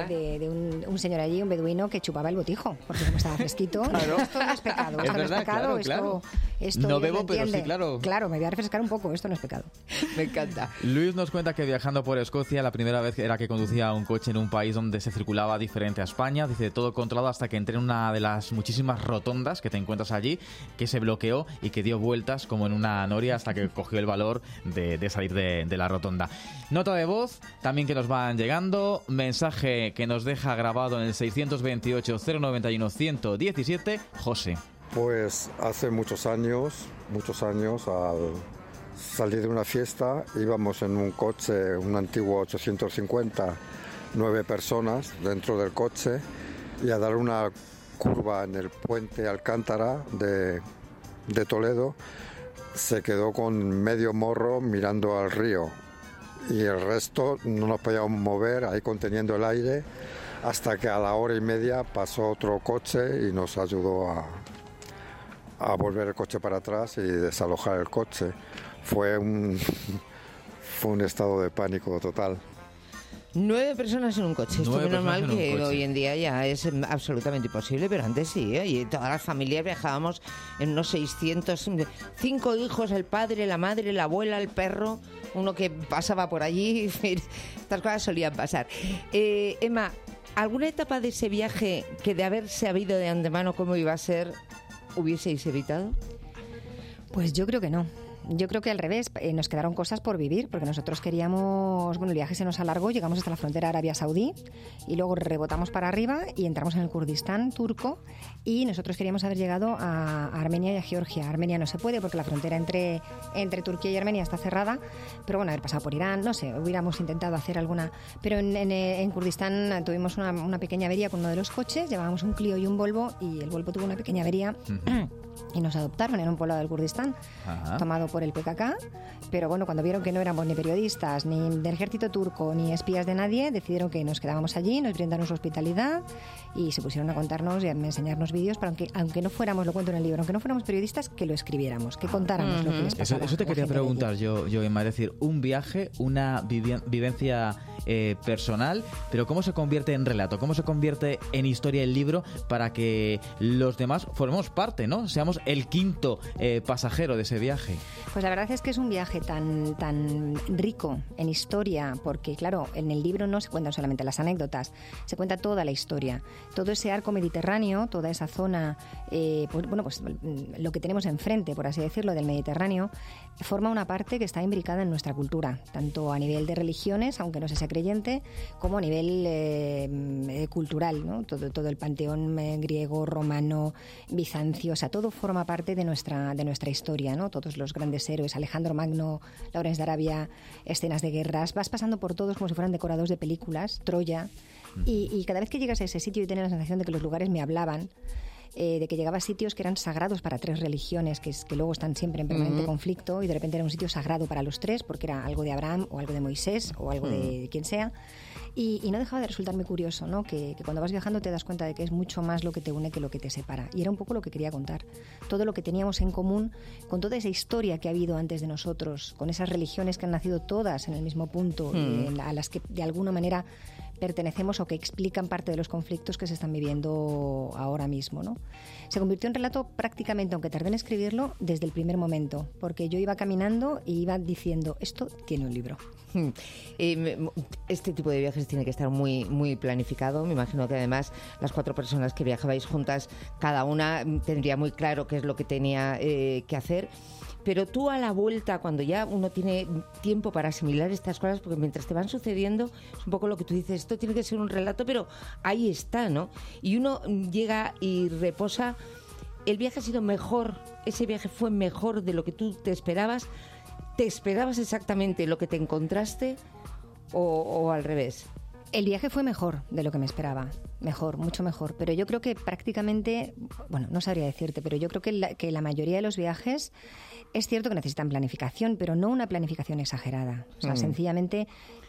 de un señor allí, un beduino, que chupaba el botijo, porque como estaba fresquito. Claro. Esto no es pecado. Es verdad, claro. Esto no bebo, pero sí, claro. Claro, me voy a refrescar un poco, esto no es pecado. Me encanta. Luis nos cuenta que viajando por Escocia, la primera vez era que conducía un coche en un país donde se circulaba diferente a España. Dice, todo controlado hasta que entré en una de las muchísimas rotondas que te encuentras allí, que se bloqueó y que dio vueltas como en una noria hasta que cogió el valor de salir de la rotonda. Nota de voz también que nos van llegando, mensaje que nos deja grabado en el 628-091-117, José. Pues hace muchos años, al salir de una fiesta, íbamos en un coche, un antiguo 850, 9 personas dentro del coche, y a dar una curva en el puente Alcántara de Toledo, se quedó con medio morro mirando al río, y el resto no nos podíamos mover ahí conteniendo el aire, hasta que a la hora y media pasó otro coche y nos ayudó a volver el coche para atrás y desalojar el coche. Fue un estado de pánico total. 9 personas en un coche. Esto menos mal que hoy en día ya es absolutamente imposible, pero antes sí, y todas las familias viajábamos en unos 600, 5 hijos, el padre, la madre, la abuela, el perro, uno que pasaba por allí. Estas cosas solían pasar. Emma, ¿alguna etapa de ese viaje que de haber sabido de antemano cómo iba a ser hubieseis evitado? Pues yo creo que no. Yo creo que al revés, nos quedaron cosas por vivir, porque nosotros queríamos, bueno, el viaje se nos alargó, llegamos hasta la frontera Arabia Saudí y luego rebotamos para arriba y entramos en el Kurdistán turco, y nosotros queríamos haber llegado a Armenia y a Georgia. Armenia no se puede porque la frontera entre Turquía y Armenia está cerrada, pero bueno, haber pasado por Irán, no sé, hubiéramos intentado hacer alguna, pero en Kurdistán tuvimos una pequeña avería con uno de los coches, llevábamos un Clio y un Volvo, y el Volvo tuvo una pequeña avería y nos adoptaron en un poblado del Kurdistán, tomado por el PKK, pero bueno, cuando vieron que no éramos ni periodistas, ni del ejército turco, ni espías de nadie, decidieron que nos quedábamos allí, nos brindaron su hospitalidad y se pusieron a contarnos y a enseñarnos vídeos para aunque no fuéramos, lo cuento en el libro, aunque no fuéramos periodistas, que lo escribiéramos, que contáramos lo que les pasaba. Eso te quería preguntar yo, Emma, es decir, un viaje, una vivencia personal, pero ¿cómo se convierte en relato? ¿Cómo se convierte en historia el libro para que los demás formemos parte, ¿no? Seamos el quinto pasajero de ese viaje? Pues la verdad es que es un viaje tan rico en historia, porque claro, en el libro no se cuentan solamente las anécdotas, se cuenta toda la historia, todo ese arco mediterráneo, toda esa zona, pues lo que tenemos enfrente, por así decirlo, del Mediterráneo, forma una parte que está imbricada en nuestra cultura, tanto a nivel de religiones, aunque no se sea creyente, como a nivel cultural, ¿no? Todo el panteón griego, romano, bizancio, o sea, todo forma parte de nuestra historia, ¿no? Todos los grandes héroes, Alejandro Magno, Lawrence de Arabia, escenas de guerras, vas pasando por todos como si fueran decorados de películas, Troya, y cada vez que llegas a ese sitio y tienes la sensación de que los lugares me hablaban, de que llegaba a sitios que eran sagrados para 3 religiones, que luego están siempre en permanente conflicto, y de repente era un sitio sagrado para los 3, porque era algo de Abraham o algo de Moisés o algo de quien sea. Y no dejaba de resultarme curioso, ¿no? Que cuando vas viajando te das cuenta de que es mucho más lo que te une que lo que te separa. Y era un poco lo que quería contar. Todo lo que teníamos en común, con toda esa historia que ha habido antes de nosotros, con esas religiones que han nacido todas en el mismo punto, a las que de alguna manera pertenecemos o que explican parte de los conflictos que se están viviendo ahora mismo, ¿no? Se convirtió en relato prácticamente, aunque tardé en escribirlo, desde el primer momento, porque yo iba caminando y iba diciendo, esto tiene un libro. Este tipo de viajes tiene que estar muy, muy planificado. Me imagino que además las 4 personas que viajabais juntas, cada una tendría muy claro qué es lo que tenía que hacer. Pero tú a la vuelta, cuando ya uno tiene tiempo para asimilar estas cosas, porque mientras te van sucediendo, es un poco lo que tú dices, esto tiene que ser un relato, pero ahí está, ¿no? Y uno llega y reposa. ¿El viaje ha sido mejor? ¿Ese viaje fue mejor de lo que tú te esperabas? ¿Te esperabas exactamente lo que te encontraste o al revés? El viaje fue mejor de lo que me esperaba, mejor, mucho mejor, pero yo creo que prácticamente, bueno, no sabría decirte, pero yo creo que la mayoría de los viajes es cierto que necesitan planificación, pero no una planificación exagerada, o sea, sencillamente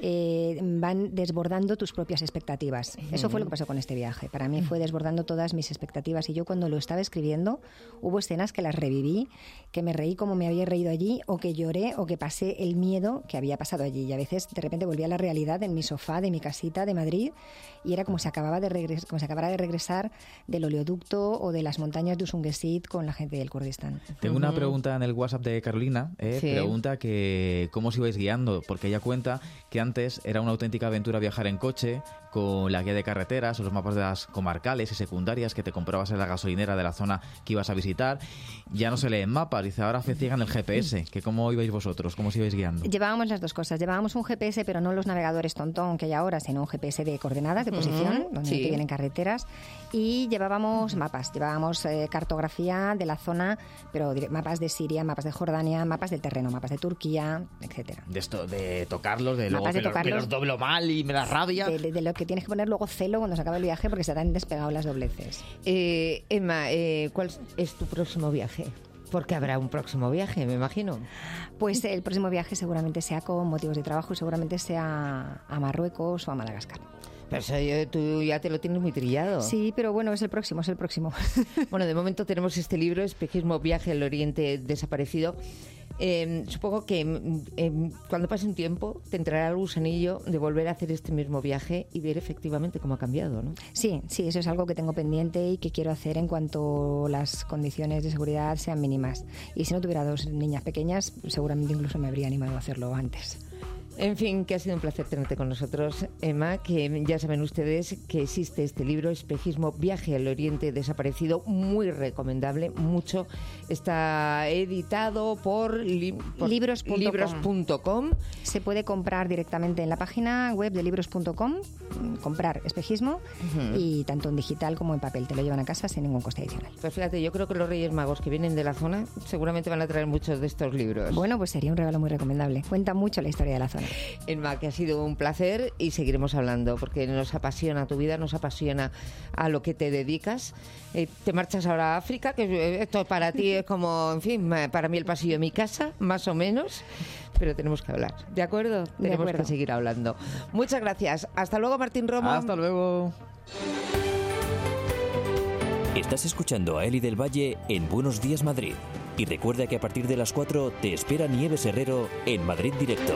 van desbordando tus propias expectativas. Eso fue lo que pasó con este viaje, para mí fue desbordando todas mis expectativas, y yo cuando lo estaba escribiendo hubo escenas que las reviví, que me reí como me había reído allí, o que lloré, o que pasé el miedo que había pasado allí, y a veces de repente volví a la realidad en mi sofá de mi casita de Madrid, y era como si acabara de regresar del oleoducto o de las montañas de Usungesit con la gente del Kurdistán. Tengo una pregunta en el WhatsApp de Carolina, pregunta que cómo os ibais guiando, porque ella cuenta que antes era una auténtica aventura viajar en coche, con la guía de carreteras o los mapas de las comarcales y secundarias que te comprabas en la gasolinera de la zona que ibas a visitar. Ya no se leen mapas, dice, ahora ciegan el GPS, que ¿cómo ibais vosotros? ¿Cómo os ibais guiando? Llevábamos las dos cosas, llevábamos un GPS, pero no los navegadores tontón que hay ahora, sino un GPS de coordenadas, de posición, donde te vienen carreteras, y llevábamos mapas, llevábamos cartografía de la zona, pero mapas de Siria, mapas de Jordania, mapas del terreno, mapas de Turquía, etcétera. De esto, de tocarlos, de luego que los doblo mal y me da rabia. De lo que tienes que poner luego celo cuando se acabe el viaje porque se te han despegado las dobleces. Emma, ¿cuál es tu próximo viaje? Porque habrá un próximo viaje, me imagino. Pues el próximo viaje seguramente sea con motivos de trabajo y seguramente sea a Marruecos o a Madagascar. Pero eso tú ya te lo tienes muy trillado. Sí, pero bueno, es el próximo. Bueno, de momento tenemos este libro, Espejismo, viaje al Oriente desaparecido. Supongo que cuando pase un tiempo te entrará el gusanillo de volver a hacer este mismo viaje y ver efectivamente cómo ha cambiado, ¿no? Sí, eso es algo que tengo pendiente y que quiero hacer en cuanto las condiciones de seguridad sean mínimas. Y si no tuviera 2 niñas pequeñas, seguramente incluso me habría animado a hacerlo antes. En fin, que ha sido un placer tenerte con nosotros, Emma, que ya saben ustedes que existe este libro, Espejismo, viaje al Oriente desaparecido, muy recomendable, mucho. Está editado por libros.com. Se puede comprar directamente en la página web de libros.com, comprar Espejismo, y tanto en digital como en papel. Te lo llevan a casa sin ningún coste adicional. Pues fíjate, yo creo que los Reyes Magos que vienen de la zona seguramente van a traer muchos de estos libros. Bueno, pues sería un regalo muy recomendable. Cuenta mucho la historia de la zona. Emma, que ha sido un placer y seguiremos hablando porque nos apasiona tu vida, nos apasiona a lo que te dedicas. Te marchas ahora a África, que esto para ti es como, en fin, para mí el pasillo de mi casa, más o menos, pero tenemos que hablar, ¿de acuerdo? Tenemos que seguir hablando. Muchas gracias. Hasta luego, Martín Romo. Hasta luego. Estás escuchando a Eli del Valle en Buenos Días Madrid. Y recuerda que a partir de las 4 te espera Nieves Herrero en Madrid Directo.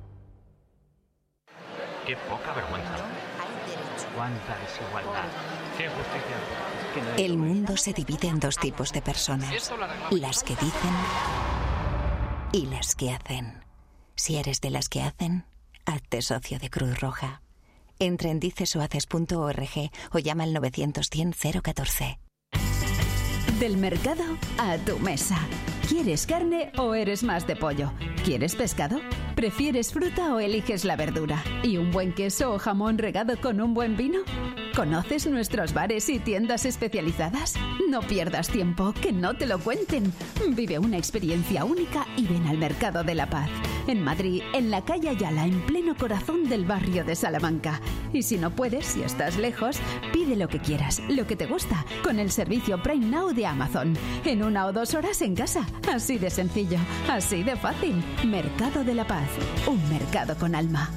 Qué poca vergüenza. Cuánta desigualdad. El mundo se divide en dos tipos de personas, las que dicen y las que hacen. Si eres de las que hacen, hazte socio de Cruz Roja. Entra en dicesohaces.org o llama al 900-100-014. Del mercado a tu mesa. ¿Quieres carne o eres más de pollo? ¿Quieres pescado? ¿Prefieres fruta o eliges la verdura? ¿Y un buen queso o jamón regado con un buen vino? ¿Conoces nuestros bares y tiendas especializadas? No pierdas tiempo, que no te lo cuenten. Vive una experiencia única y ven al Mercado de la Paz. En Madrid, en la calle Ayala, en pleno corazón del barrio de Salamanca. Y si no puedes, si estás lejos, pide lo que quieras, lo que te gusta, con el servicio Prime Now de Amazon. En 1 o 2 horas en casa. Así de sencillo, así de fácil. Mercado de la Paz. Un mercado con alma.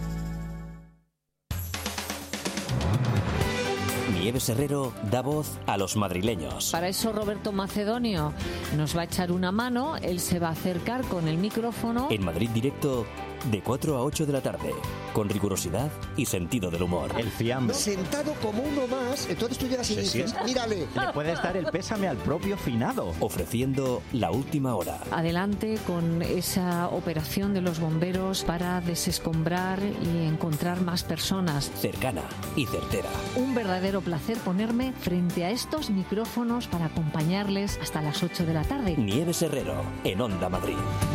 Nieves Herrero da voz a los madrileños. Para eso Roberto Macedonio nos va a echar una mano. Él se va a acercar con el micrófono. En Madrid Directo, de 4 a 8 de la tarde, con rigurosidad y sentido del humor. El fiambre. Sentado como uno más, entonces tú llegas y dices, mírale. Le puedes dar el pésame al propio finado. Ofreciendo la última hora. Adelante con esa operación de los bomberos para desescombrar y encontrar más personas. Cercana y certera. Un verdadero placer ponerme frente a estos micrófonos para acompañarles hasta las 8 de la tarde. Nieves Herrero, en Onda Madrid.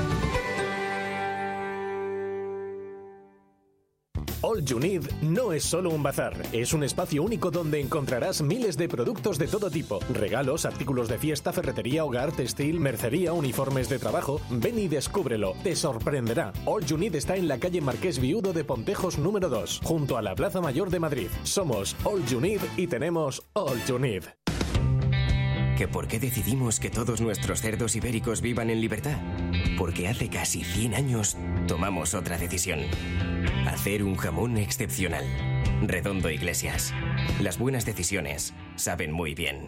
All You Need no es solo un bazar, es un espacio único donde encontrarás miles de productos de todo tipo. Regalos, artículos de fiesta, ferretería, hogar, textil, mercería, uniformes de trabajo. Ven y descúbrelo, te sorprenderá. All You Need está en la calle Marqués Viudo de Pontejos número 2, junto a la Plaza Mayor de Madrid. Somos All You Need y tenemos All You Need. ¿Que por qué decidimos que todos nuestros cerdos ibéricos vivan en libertad? Porque hace casi 100 años tomamos otra decisión. Hacer un jamón excepcional. Redondo Iglesias. Las buenas decisiones saben muy bien.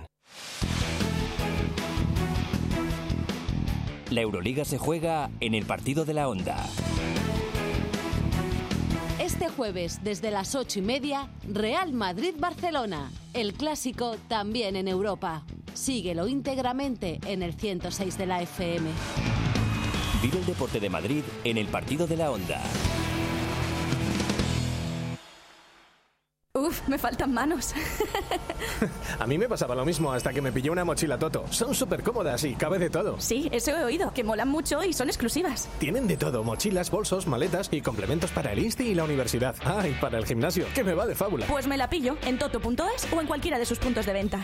La Euroliga se juega en el partido de la Onda. Este jueves, desde las 8:30, Real Madrid-Barcelona. El clásico también en Europa. Síguelo íntegramente en el 106 de la FM. Vive el deporte de Madrid en el partido de la Onda. Uf, me faltan manos. A mí me pasaba lo mismo hasta que me pillé una mochila Toto. Son súper cómodas y cabe de todo. Sí, eso he oído, que molan mucho y son exclusivas. Tienen de todo, mochilas, bolsos, maletas y complementos para el Insti y la universidad. Ah, y para el gimnasio, que me va de fábula. Pues me la pillo en toto.es o en cualquiera de sus puntos de venta.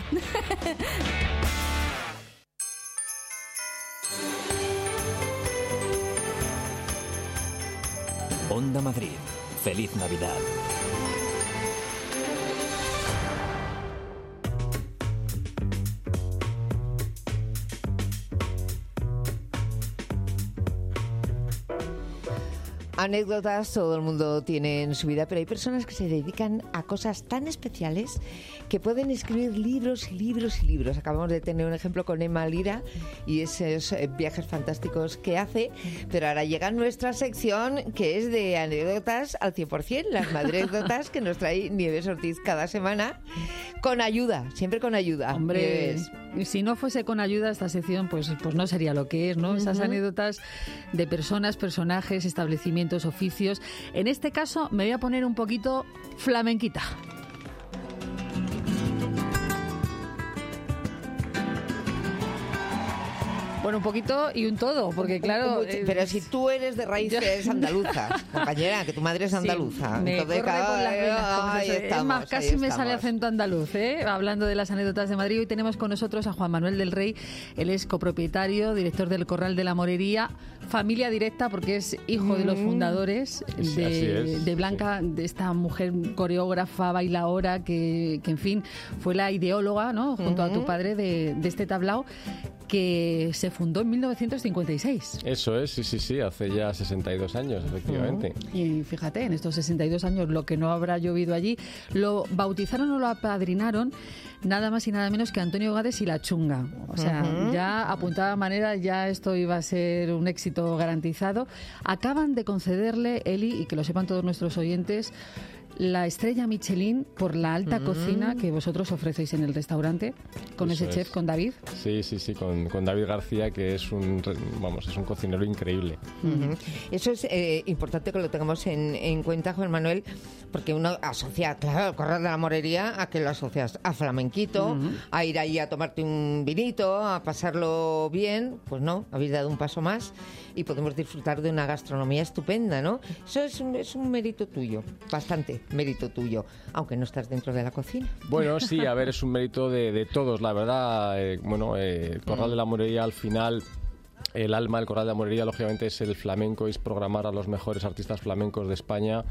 Onda Madrid. Feliz Navidad. Anécdotas todo el mundo tiene en su vida, pero hay personas que se dedican a cosas tan especiales que pueden escribir libros y libros y libros. Acabamos de tener un ejemplo con Emma Lira y esos viajes fantásticos que hace, pero ahora llega nuestra sección que es de anécdotas al 100%, las anécdotas que nos trae Nieves Ortiz cada semana, con ayuda, siempre con ayuda. Hombre, Nieves. Si no fuese con ayuda esta sección, pues no sería lo que es, ¿no? Esas anécdotas de personas, personajes, establecimientos, oficios. En este caso me voy a poner un poquito flamenquita. Bueno, un poquito y un todo, porque claro... Pero si tú eres de raíces andaluzas, compañera, que tu madre es andaluza. Sí, me corre por las venas. Es más, casi me sale acento andaluz, ¿eh? Hablando de las anécdotas de Madrid. Hoy tenemos con nosotros a Juan Manuel del Rey. Él es copropietario, director del Corral de la Morería, familia directa porque es hijo de los fundadores de Blanca, de esta mujer coreógrafa, bailaora, que en fin, fue la ideóloga, ¿no? Junto a tu padre de este tablao, que se fundó en 1956. Eso es, sí, hace ya 62 años, efectivamente. Y fíjate, en estos 62 años, lo que no habrá llovido allí, lo bautizaron o lo apadrinaron nada más y nada menos que Antonio Gades y La Chunga. O sea, ya apuntada manera, ya esto iba a ser un éxito garantizado. Acaban de concederle, Eli, y que lo sepan todos nuestros oyentes, la estrella Michelin por la alta cocina que vosotros ofrecéis en el restaurante con Eso ese chef, con David. Sí, con David García, que es un cocinero increíble. Eso es importante que lo tengamos en cuenta, Juan Manuel, porque uno asocia, claro, el Corral de la Morería a que lo asocias a flamenquito, a ir ahí a tomarte un vinito, a pasarlo bien. Pues no, habéis dado un paso más y podemos disfrutar de una gastronomía estupenda, ¿no? Eso es un mérito tuyo, bastante mérito tuyo, aunque no estás dentro de la cocina. Bueno, sí, a ver, es un mérito de todos, la verdad. El Corral de la Morería, al final, el alma del Corral de la Morería, lógicamente, es el flamenco, es programar a los mejores artistas flamencos de España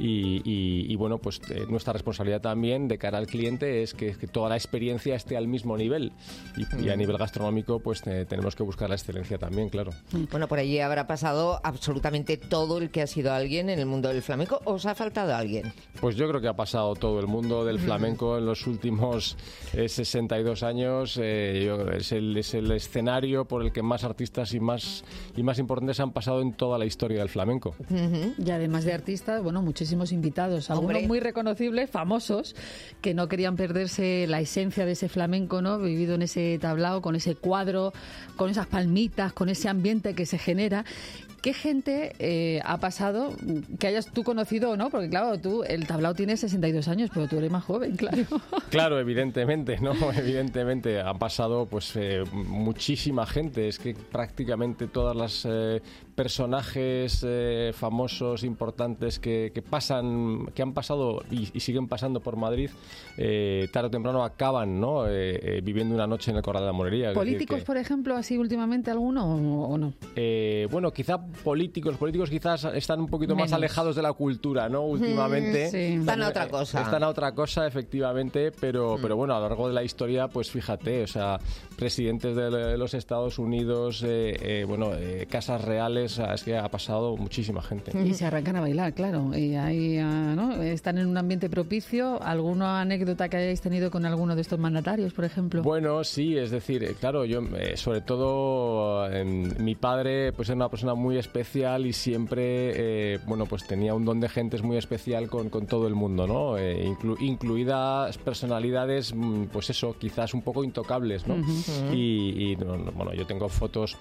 y bueno, pues nuestra responsabilidad también de cara al cliente es que toda la experiencia esté al mismo nivel y a nivel gastronómico, pues tenemos que buscar la excelencia también, claro. Bueno, por allí habrá pasado absolutamente todo el que ha sido alguien en el mundo del flamenco. ¿Os ha faltado alguien? Pues yo creo que ha pasado todo el mundo del flamenco en los últimos 62 años. Es el escenario por el que más artistas y más importantes han pasado en toda la historia del flamenco. Y además de artistas, bueno, muchísimos invitados, algunos muy reconocibles, famosos, que no querían perderse la esencia de ese flamenco, ¿no? Vivido en ese tablao, con ese cuadro, con esas palmitas, con ese ambiente que se genera. ¿Qué gente ha pasado que hayas tú conocido o no? Porque claro, el tablao tiene 62 años, pero tú eres más joven, claro. Claro, evidentemente, ¿no? Evidentemente, han pasado pues muchísima gente. Es que prácticamente todas las personajes famosos, importantes que han pasado y siguen pasando por Madrid, tarde o temprano acaban, ¿no? Viviendo una noche en el Corral de la Morería. ¿Políticos, por ejemplo, así últimamente alguno o no? Bueno, quizá políticos quizás están un poquito más alejados de la cultura, ¿no? Últimamente. Sí. Están a otra cosa. Están a otra cosa, efectivamente, pero bueno, a lo largo de la historia, pues fíjate, o sea, presidentes de los Estados Unidos, casas reales, es que ha pasado muchísima gente. Y se arrancan a bailar, claro, y ahí, ¿no? Están en un ambiente propicio. ¿Alguna anécdota que hayáis tenido con alguno de estos mandatarios, por ejemplo? Bueno, sí, es decir, claro, yo sobre todo mi padre pues era una persona muy especial y siempre pues tenía un don de gentes muy especial con todo el mundo, ¿no? Incluidas personalidades, pues eso, quizás un poco intocables, ¿no? Bueno, yo tengo fotos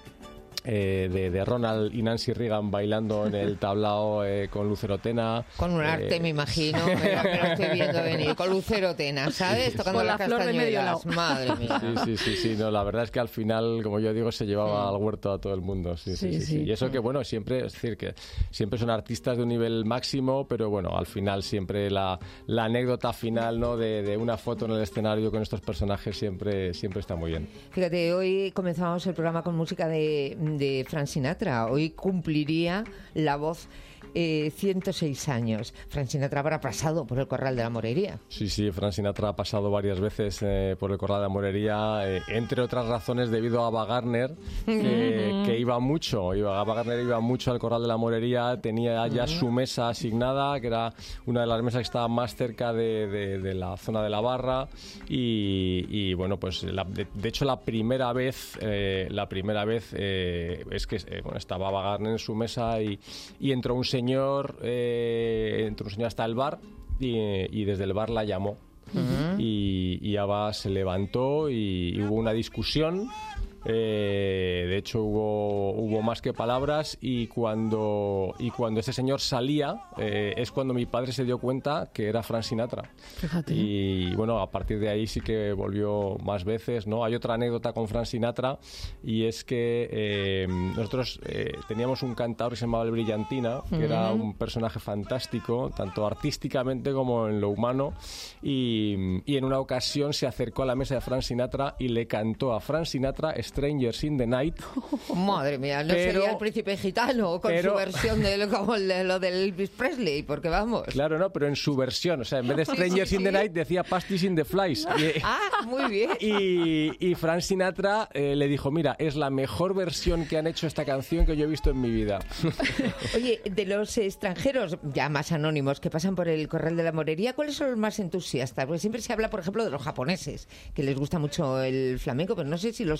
de Ronald y Nancy Reagan bailando en el tablao con Lucero Tena. Con un arte, me imagino, me lo estoy viendo venir, con Lucero Tena, ¿sabes? Tocando con la flor de medio lado. Madre mía. Sí, no, la verdad es que al final, como yo digo, se llevaba al huerto a todo el mundo. Sí. Y eso que, bueno, siempre, es decir, que siempre son artistas de un nivel máximo, pero bueno, al final siempre la anécdota final, ¿no? de una foto en el escenario con estos personajes siempre está muy bien. Fíjate, hoy comenzamos el programa con música de Frank Sinatra. Hoy cumpliría la voz 106 años. Frank Sinatra habrá pasado por el Corral de la Morería. Sí, Frank Sinatra ha pasado varias veces por el Corral de la Morería, entre otras razones debido a Ava Gardner, que iba mucho. Ava Gardner iba mucho al Corral de la Morería, tenía ya su mesa asignada, que era una de las mesas que estaba más cerca de la zona de la barra y bueno, pues de hecho la primera vez es que estaba Ava Gardner en su mesa y entró un señor hasta el bar y desde el bar la llamó. Y Ava se levantó y hubo una discusión. De hecho hubo más que palabras y cuando ese señor salía es cuando mi padre se dio cuenta que era Frank Sinatra. Fíjate. Y bueno, a partir de ahí sí que volvió más veces, ¿no? Hay otra anécdota con Frank Sinatra y es que nosotros teníamos un cantador que se llamaba El Brillantina, que era un personaje fantástico, tanto artísticamente como en lo humano, y en una ocasión se acercó a la mesa de Frank Sinatra y le cantó a Frank Sinatra Strangers in the Night. Madre mía, no sería el príncipe gitano con su versión de lo del Elvis Presley, porque vamos. Claro, no, pero en su versión, o sea, en vez de Strangers in the Night decía Pasties in the Flies. Muy bien. Y Frank Sinatra le dijo, mira, es la mejor versión que han hecho esta canción que yo he visto en mi vida. Oye, de los extranjeros ya más anónimos que pasan por el Corral de la Morería, ¿cuáles son los más entusiastas? Porque siempre se habla, por ejemplo, de los japoneses, que les gusta mucho el flamenco, pero no sé si los americanos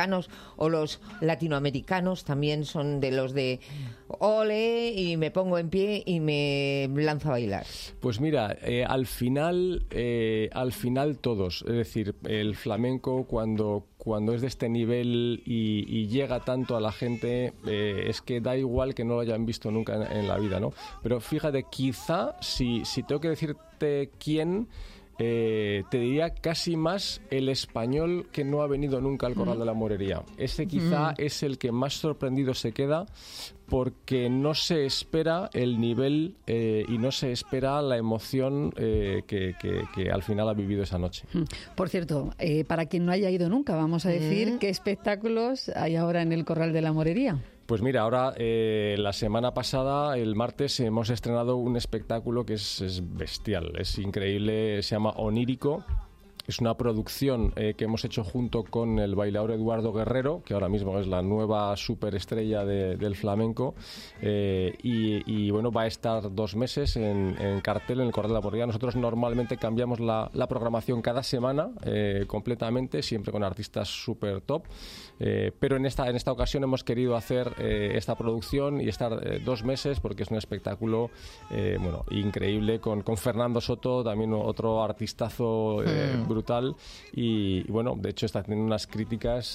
mexicanos o los latinoamericanos también son de los de ole y me pongo en pie y me lanzo a bailar? Pues mira, al final todos. Es decir, el flamenco cuando es de este nivel y llega tanto a la gente, es que da igual que no lo hayan visto nunca en la vida, ¿no? Pero fíjate, quizá, si tengo que decirte quién, te diría casi más el español que no ha venido nunca al Corral de la Morería. Ese quizá es el que más sorprendido se queda, porque no se espera el nivel y no se espera la emoción que al final ha vivido esa noche. Por cierto, para quien no haya ido nunca, vamos a decir qué espectáculos hay ahora en el Corral de la Morería. Pues mira, ahora la semana pasada, el martes, hemos estrenado un espectáculo que es bestial, es increíble, se llama Onírico. Es una producción que hemos hecho junto con el bailaor Eduardo Guerrero, que ahora mismo es la nueva superestrella del flamenco, y bueno, va a estar 2 meses en cartel en el Corral de la Morería. Nosotros normalmente cambiamos la programación cada semana completamente, siempre con artistas súper top, pero en esta ocasión hemos querido hacer esta producción y estar 2 meses, porque es un espectáculo bueno, increíble, con Fernando Soto, también otro artistazo brutal, y bueno, de hecho está teniendo unas críticas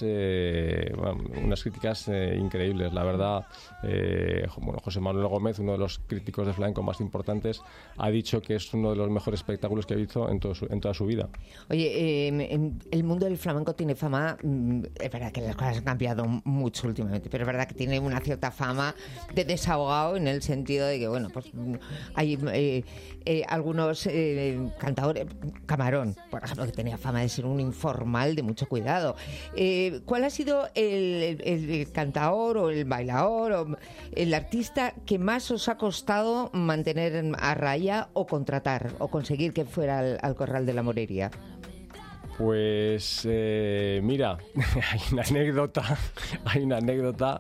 increíbles, la verdad. Bueno, José Manuel Gómez, uno de los críticos de flamenco más importantes, ha dicho que es uno de los mejores espectáculos que ha visto en toda su vida. Oye, el mundo del flamenco tiene fama, es verdad que las cosas han cambiado mucho últimamente, pero es verdad que tiene una cierta fama de desahogado, en el sentido de que, bueno, pues hay algunos cantadores, Camarón, por ejemplo, que tenía fama de ser un informal de mucho cuidado. ¿Cuál ha sido el cantador o el bailador o el artista que más os ha costado mantener a raya o contratar o conseguir que fuera al Corral de la Morería? Pues mira, hay una anécdota.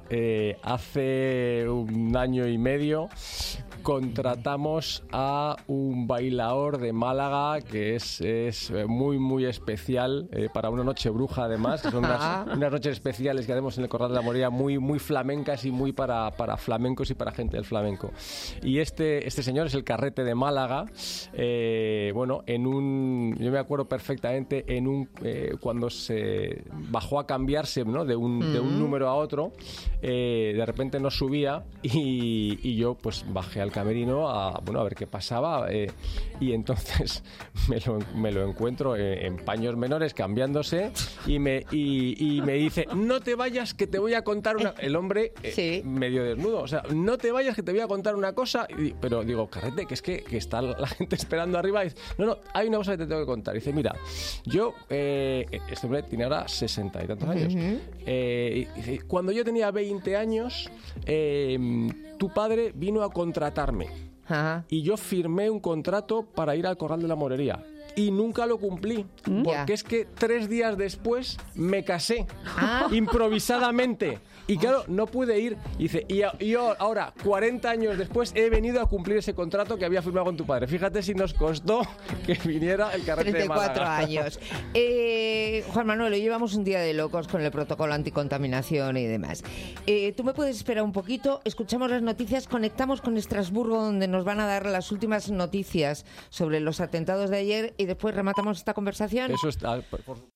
Hace 1 año y medio contratamos a un bailaor de Málaga que es muy, muy especial, para una noche bruja, además, que son unas noches especiales que hacemos en el Corral de la Morería, muy, muy flamencas y muy para flamencos y para gente del flamenco. Y este señor es el Carrete de Málaga. Bueno, yo me acuerdo perfectamente, cuando se bajó a cambiarse, ¿no?, de un número a otro, de repente no subía y yo pues bajé al camerino a ver qué pasaba, y entonces me lo encuentro en paños menores cambiándose y me dice: no te vayas, que te voy a contar una... El hombre medio desnudo, o sea, no te vayas, que te voy a contar una cosa. Pero digo: Carrete, que es que está la gente esperando arriba. Y dice: no, hay una cosa que te tengo que contar. Y dice: mira, yo este hombre tiene ahora 60 y tantos años. Dice: cuando yo tenía 20 años, tu padre vino a contratarme. Y yo firmé un contrato para ir al Corral de la Morería. Y nunca lo cumplí, porque es que 3 días después me casé, improvisadamente. Y claro, no pude ir. Y dice: y yo ahora, 40 años después, he venido a cumplir ese contrato que había firmado con tu padre. Fíjate si nos costó que viniera el Carrete de Málaga. 34 años. Juan Manuel, hoy llevamos un día de locos con el protocolo anticontaminación y demás. Tú me puedes esperar un poquito, escuchamos las noticias, conectamos con Estrasburgo, donde nos van a dar las últimas noticias sobre los atentados de ayer, y después rematamos esta conversación. Eso está...